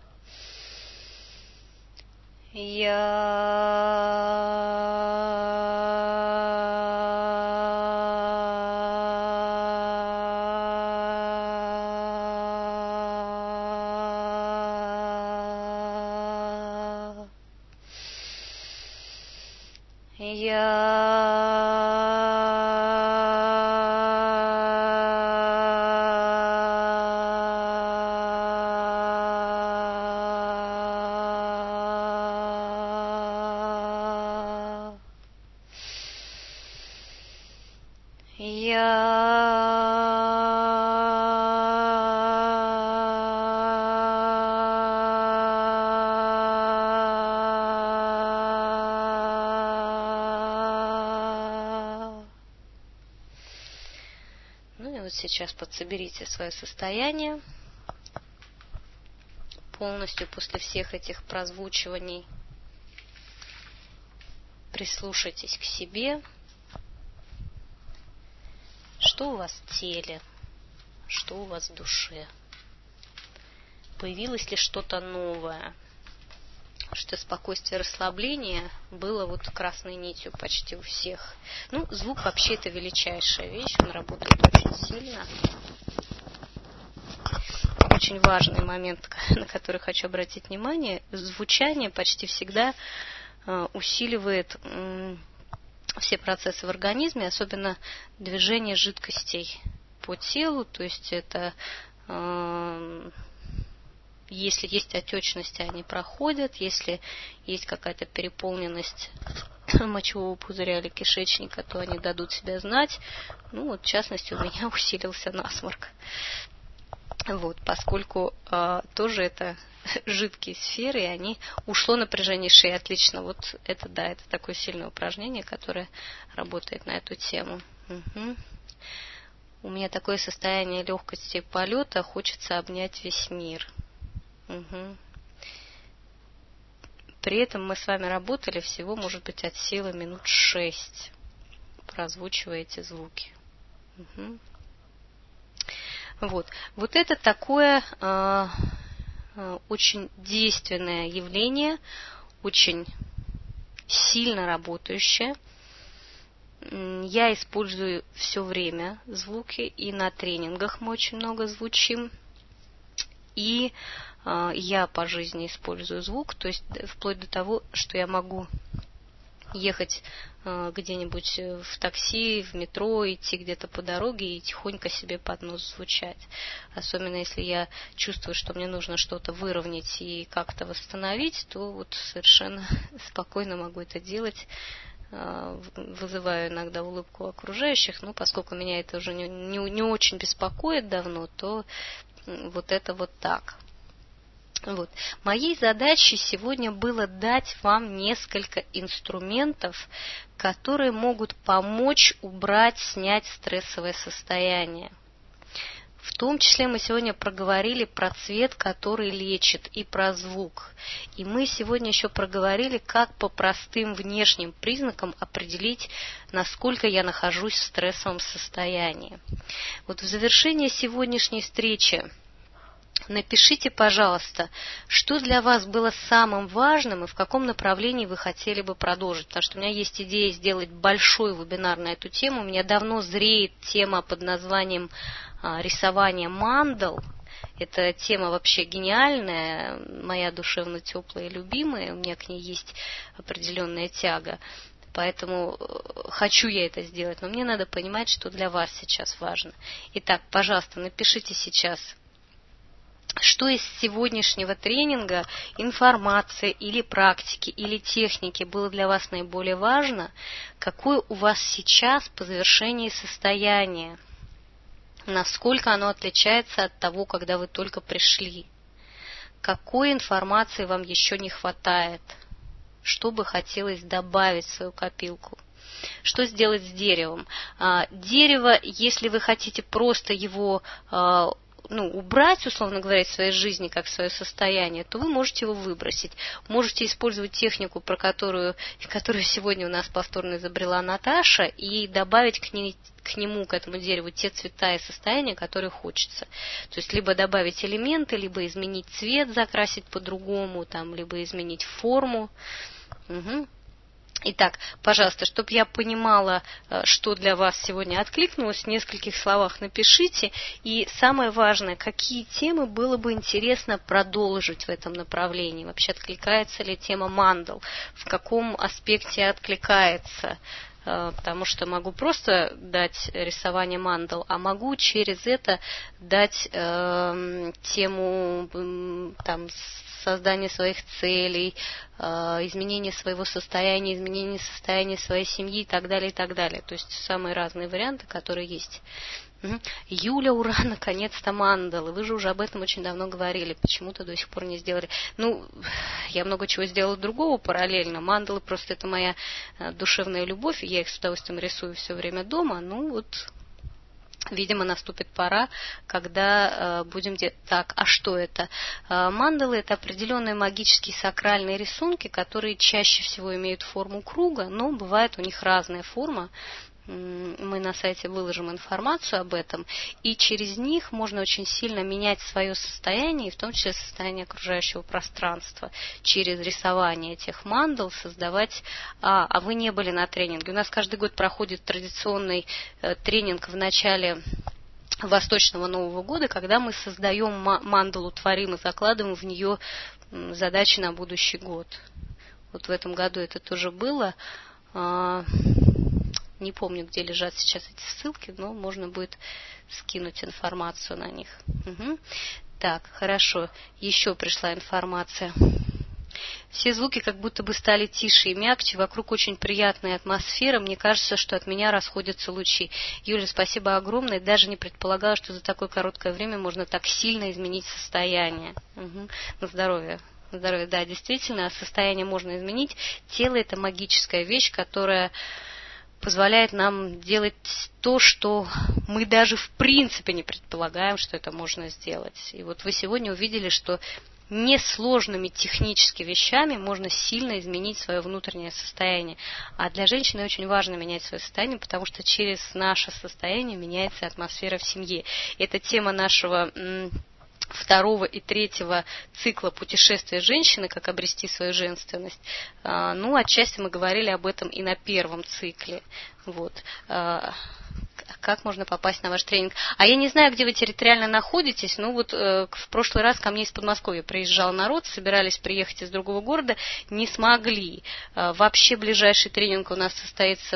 Сейчас подсоберите свое состояние полностью после всех этих прозвучиваний. Прислушайтесь к себе. Что у вас в теле? Что у вас в душе? Появилось ли что-то новое? Что спокойствие, расслабление было вот красной нитью почти у всех. Звук вообще это величайшая вещь, он работает очень сильно. Очень важный момент, на который хочу обратить внимание, звучание почти всегда усиливает все процессы в организме, особенно движение жидкостей по телу, то есть это если есть отечности, они проходят. Если есть какая-то переполненность мочевого пузыря или кишечника, то они дадут себя знать. В частности, у меня усилился насморк. Вот, поскольку тоже это жидкие сферы, и они ушло напряжение шеи отлично. Вот это, да, это такое сильное упражнение, которое работает на эту тему. Угу. У меня такое состояние легкости полета, хочется обнять весь мир. Угу. При этом мы с вами работали всего, может быть, от силы минут 6, прозвучивая эти звуки. Угу. Вот это такое очень действенное явление, очень сильно работающее. Я использую все время звуки, и на тренингах мы очень много звучим, и я по жизни использую звук, то есть вплоть до того, что я могу ехать где-нибудь в такси, в метро, идти где-то по дороге и тихонько себе под нос звучать. Особенно если я чувствую, что мне нужно что-то выровнять и как-то восстановить, то вот совершенно спокойно могу это делать. Вызываю иногда улыбку окружающих, но поскольку меня это уже не очень беспокоит давно, то вот это вот так. Вот. Моей задачей сегодня было дать вам несколько инструментов, которые могут помочь убрать, снять стрессовое состояние. В том числе мы сегодня проговорили про цвет, который лечит, и про звук. И мы сегодня еще проговорили, как по простым внешним признакам определить, насколько я нахожусь в стрессовом состоянии. Вот в завершение сегодняшней встречи напишите, пожалуйста, что для вас было самым важным и в каком направлении вы хотели бы продолжить. Потому что у меня есть идея сделать большой вебинар на эту тему. У меня давно зреет тема под названием рисование мандал. Эта тема вообще гениальная, моя душевно теплая и любимая. У меня к ней есть определенная тяга. Поэтому хочу я это сделать. Но мне надо понимать, что для вас сейчас важно. Итак, пожалуйста, напишите сейчас, что из сегодняшнего тренинга, информации или практики, или техники было для вас наиболее важно, какое у вас сейчас по завершении состояние, насколько оно отличается от того, когда вы только пришли, какой информации вам еще не хватает, что бы хотелось добавить в свою копилку. Что сделать с деревом? Дерево, если вы хотите просто его убрать, условно говоря, из своей жизни, как свое состояние, то вы можете его выбросить. Можете использовать технику, которую сегодня у нас повторно изобрела Наташа, и добавить к этому дереву, те цвета и состояния, которые хочется. То есть либо добавить элементы, либо изменить цвет, закрасить по-другому, либо изменить форму. Угу. Итак, пожалуйста, чтобы я понимала, что для вас сегодня откликнулось, в нескольких словах напишите. И самое важное, какие темы было бы интересно продолжить в этом направлении. Вообще откликается ли тема мандал, в каком аспекте откликается. Потому что могу просто дать рисование мандал, а могу через это дать тему создание своих целей, изменение своего состояния, изменение состояния своей семьи и так далее, и так далее. То есть самые разные варианты, которые есть. Юля, ура, наконец-то мандалы. Вы же уже об этом очень давно говорили, почему-то до сих пор не сделали. Я много чего сделала другого параллельно. Мандалы просто это моя душевная любовь, я их с удовольствием рисую все время дома. Видимо, наступит пора, когда будем делать. Так, а что это? Мандалы – это определенные магические сакральные рисунки, которые чаще всего имеют форму круга, но бывает у них разная форма. Мы на сайте выложим информацию об этом, и через них можно очень сильно менять свое состояние, в том числе состояние окружающего пространства, через рисование этих мандал создавать. А вы не были на тренинге. У нас каждый год проходит традиционный тренинг в начале Восточного Нового года, когда мы создаем мандалу, творим и закладываем в нее задачи на будущий год. Вот в этом году это тоже было. Не помню, где лежат сейчас эти ссылки, но можно будет скинуть информацию на них. Угу. Так, хорошо. Еще пришла информация. Все звуки как будто бы стали тише и мягче, вокруг очень приятная атмосфера, мне кажется, что от меня расходятся лучи. Юля, спасибо огромное, даже не предполагала, что за такое короткое время можно так сильно изменить состояние. Угу. На здоровье. На здоровье, да, действительно, состояние можно изменить. Тело – это магическая вещь, которая позволяет нам делать то, что мы даже в принципе не предполагаем, что это можно сделать. И вот вы сегодня увидели, что несложными технически вещами можно сильно изменить свое внутреннее состояние. А для женщины очень важно менять свое состояние, потому что через наше состояние меняется атмосфера в семье. Это тема нашего второго и третьего цикла путешествия женщины, как обрести свою женственность. Ну, отчасти мы говорили об этом и на первом цикле. Вот. Как можно попасть на ваш тренинг? А я не знаю, где вы территориально находитесь, но вот в прошлый раз ко мне из Подмосковья приезжал народ, собирались приехать из другого города, не смогли. Вообще ближайший тренинг у нас состоится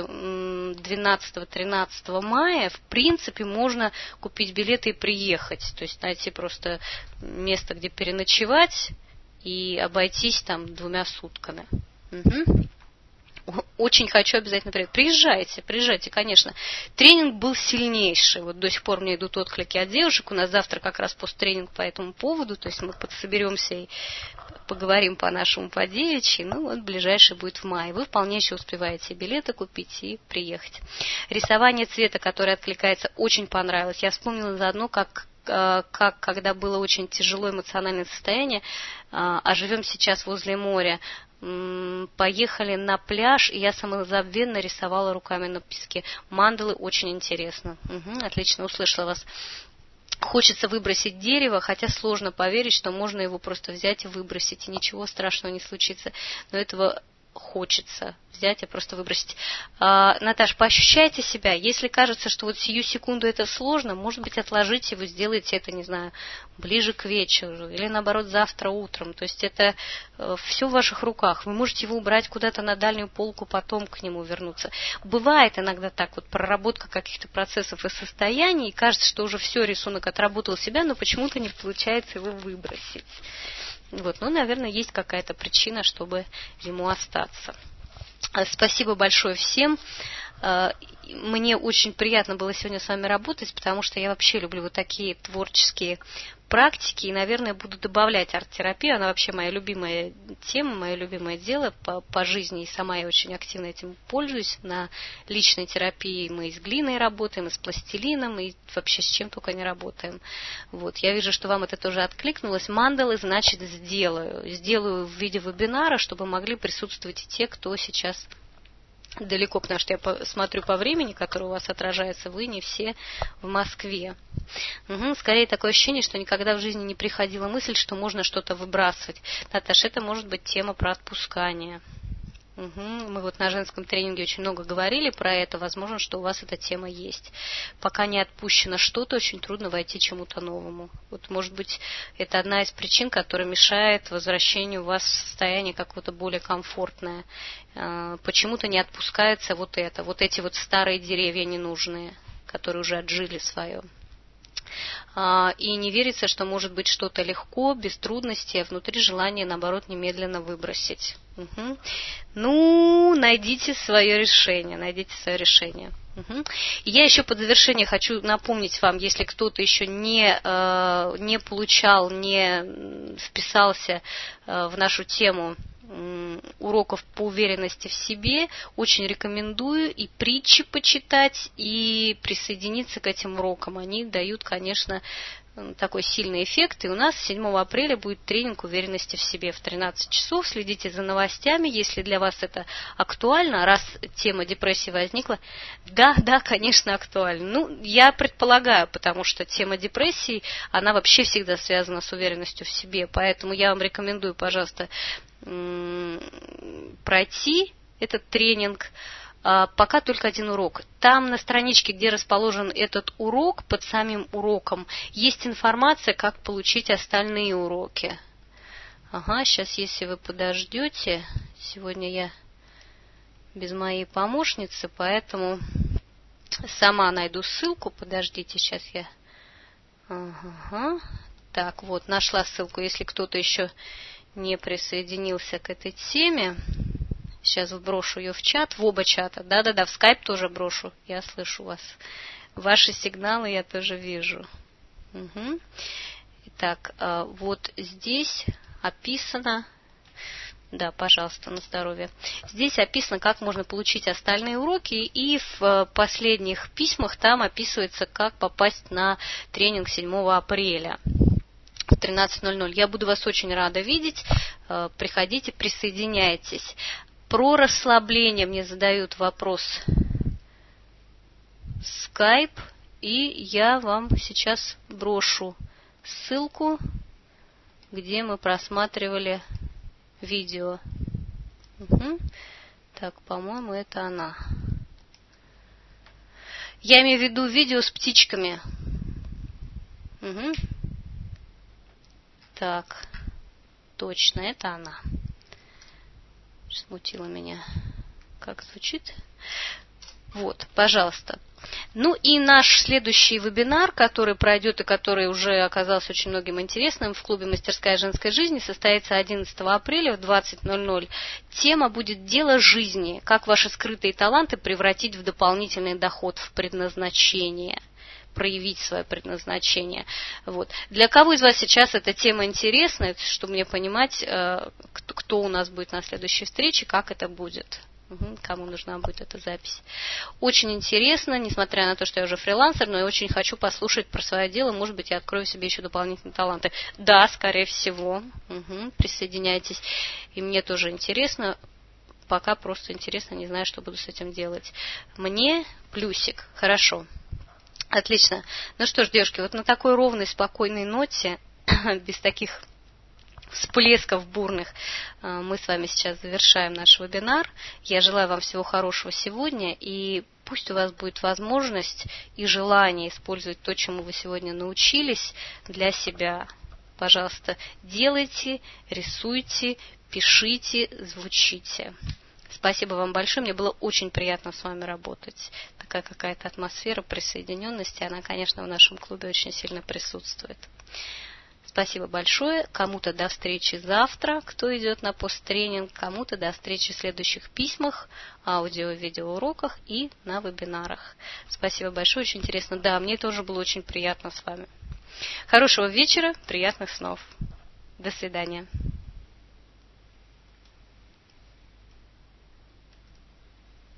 12-13 мая. В принципе, можно купить билеты и приехать, то есть найти просто место, где переночевать и обойтись там 2 сутками. Угу. Очень хочу обязательно приезжать. Приезжайте, конечно. Тренинг был сильнейший. Вот до сих пор мне идут отклики от девушек. У нас завтра как раз посттренинг по этому поводу. То есть мы подсоберемся и поговорим по нашему по девичьи. Ну вот ближайший будет в мае. Вы вполне еще успеваете билеты купить и приехать. Рисование цвета, которое откликается, очень понравилось. Я вспомнила заодно, как когда было очень тяжелое эмоциональное состояние, а живем сейчас возле моря, поехали на пляж, и я самозабвенно рисовала руками на песке. Мандалы очень интересно. Угу, отлично, услышала вас. Хочется выбросить дерево, хотя сложно поверить, что можно его просто взять и выбросить, и ничего страшного не случится. Но этого хочется взять и просто выбросить. Наташ, поощущайте себя. Если кажется, что вот сию секунду это сложно, может быть, отложите, вы сделаете это, не знаю, ближе к вечеру или, наоборот, завтра утром. То есть это все в ваших руках. Вы можете его убрать куда-то на дальнюю полку, потом к нему вернуться. Бывает иногда так, вот проработка каких-то процессов и состояний, и кажется, что уже все, рисунок отработал себя, но почему-то не получается его выбросить. Вот, ну, наверное, есть какая-то причина, чтобы ему остаться. Спасибо большое всем. Мне очень приятно было сегодня с вами работать, потому что я вообще люблю вот такие творческие практики и, наверное, буду добавлять арт-терапию. Она вообще моя любимая тема, мое любимое дело по жизни, и сама я очень активно этим пользуюсь. На личной терапии мы и с глиной работаем, и с пластилином, и вообще с чем только не работаем. Вот. Я вижу, что вам это тоже откликнулось. Мандалы, значит, сделаю. Сделаю в виде вебинара, чтобы могли присутствовать и те, кто сейчас далеко, потому что я смотрю по времени, которое у вас отражается, вы не все в Москве. Угу, скорее такое ощущение, что никогда в жизни не приходила мысль, что можно что-то выбрасывать. Наташа, это может быть тема про отпускание. Угу. Мы вот на женском тренинге очень много говорили про это. Возможно, что у вас эта тема есть. Пока не отпущено что-то, очень трудно войти чему-то новому. Вот, может быть, это одна из причин, которая мешает возвращению вас в состояние какое-то более комфортное. Почему-то не отпускается вот это, вот эти вот старые деревья ненужные, которые уже отжили свое. И не верится, что может быть что-то легко, без трудностей, а внутри желание, наоборот, немедленно выбросить. Угу. Ну, найдите свое решение, Угу. И я еще под завершение хочу напомнить вам, если кто-то еще не получал, не вписался в нашу тему уроков по уверенности в себе, очень рекомендую и притчи почитать, и присоединиться к этим урокам. Они дают, конечно, такой сильный эффект. И у нас 7 апреля будет тренинг уверенности в себе в 13 часов. Следите за новостями, если для вас это актуально. Раз тема депрессии возникла, да, конечно, актуально. Ну, я предполагаю, потому что тема депрессии, она вообще всегда связана с уверенностью в себе. Поэтому я вам рекомендую, пожалуйста, пройти этот тренинг. Пока только один урок. Там на страничке, где расположен этот урок, под самим уроком, есть информация, как получить остальные уроки. Ага, сейчас, если вы подождете, сегодня я без моей помощницы, поэтому сама найду ссылку. Подождите, сейчас я... Ага. Так, вот, нашла ссылку. Если кто-то еще не присоединился к этой теме. Сейчас вброшу ее в чат, в оба чата. Да-да-да, в скайп тоже брошу. Я слышу вас. Ваши сигналы я тоже вижу. Угу. Итак, вот здесь описано... Да, пожалуйста, на здоровье. Здесь описано, как можно получить остальные уроки, и в последних письмах там описывается, как попасть на тренинг 7 апреля в 13:00. Я буду вас очень рада видеть. Приходите, присоединяйтесь. Про расслабление мне задают вопрос Skype, и я вам сейчас брошу ссылку, где мы просматривали видео. Угу. Так, по-моему, это она. Я имею в виду видео с птичками. Угу. Так, точно, это она. Смутила меня. Как звучит? Вот, пожалуйста. Ну и наш следующий вебинар, который пройдет и который уже оказался очень многим интересным в клубе «Мастерская женской жизни», состоится 11 апреля в 20:00. Тема будет «Дело жизни. Как ваши скрытые таланты превратить в дополнительный доход, в предназначение». Проявить свое предназначение. Вот. Для кого из вас сейчас эта тема интересна, чтобы мне понимать, кто у нас будет на следующей встрече, как это будет. Кому нужна будет эта запись. Очень интересно, несмотря на то, что я уже фрилансер, но я очень хочу послушать про свое дело. Может быть, я открою себе еще дополнительные таланты. Да, скорее всего. Присоединяйтесь. И мне тоже интересно. Пока просто интересно, не знаю, что буду с этим делать. Мне плюсик. Хорошо. Отлично. Ну что ж, девушки, вот на такой ровной, спокойной ноте, без таких всплесков бурных, мы с вами сейчас завершаем наш вебинар. Я желаю вам всего хорошего сегодня, и пусть у вас будет возможность и желание использовать то, чему вы сегодня научились для себя. Пожалуйста, делайте, рисуйте, пишите, звучите. Спасибо вам большое, мне было очень приятно с вами работать. Такая какая-то атмосфера присоединенности, она, конечно, в нашем клубе очень сильно присутствует. Спасибо большое. Кому-то до встречи завтра, кто идет на посттренинг, кому-то до встречи в следующих письмах, аудио- и видеоуроках и на вебинарах. Спасибо большое, очень интересно. Да, мне тоже было очень приятно с вами. Хорошего вечера, приятных снов. До свидания.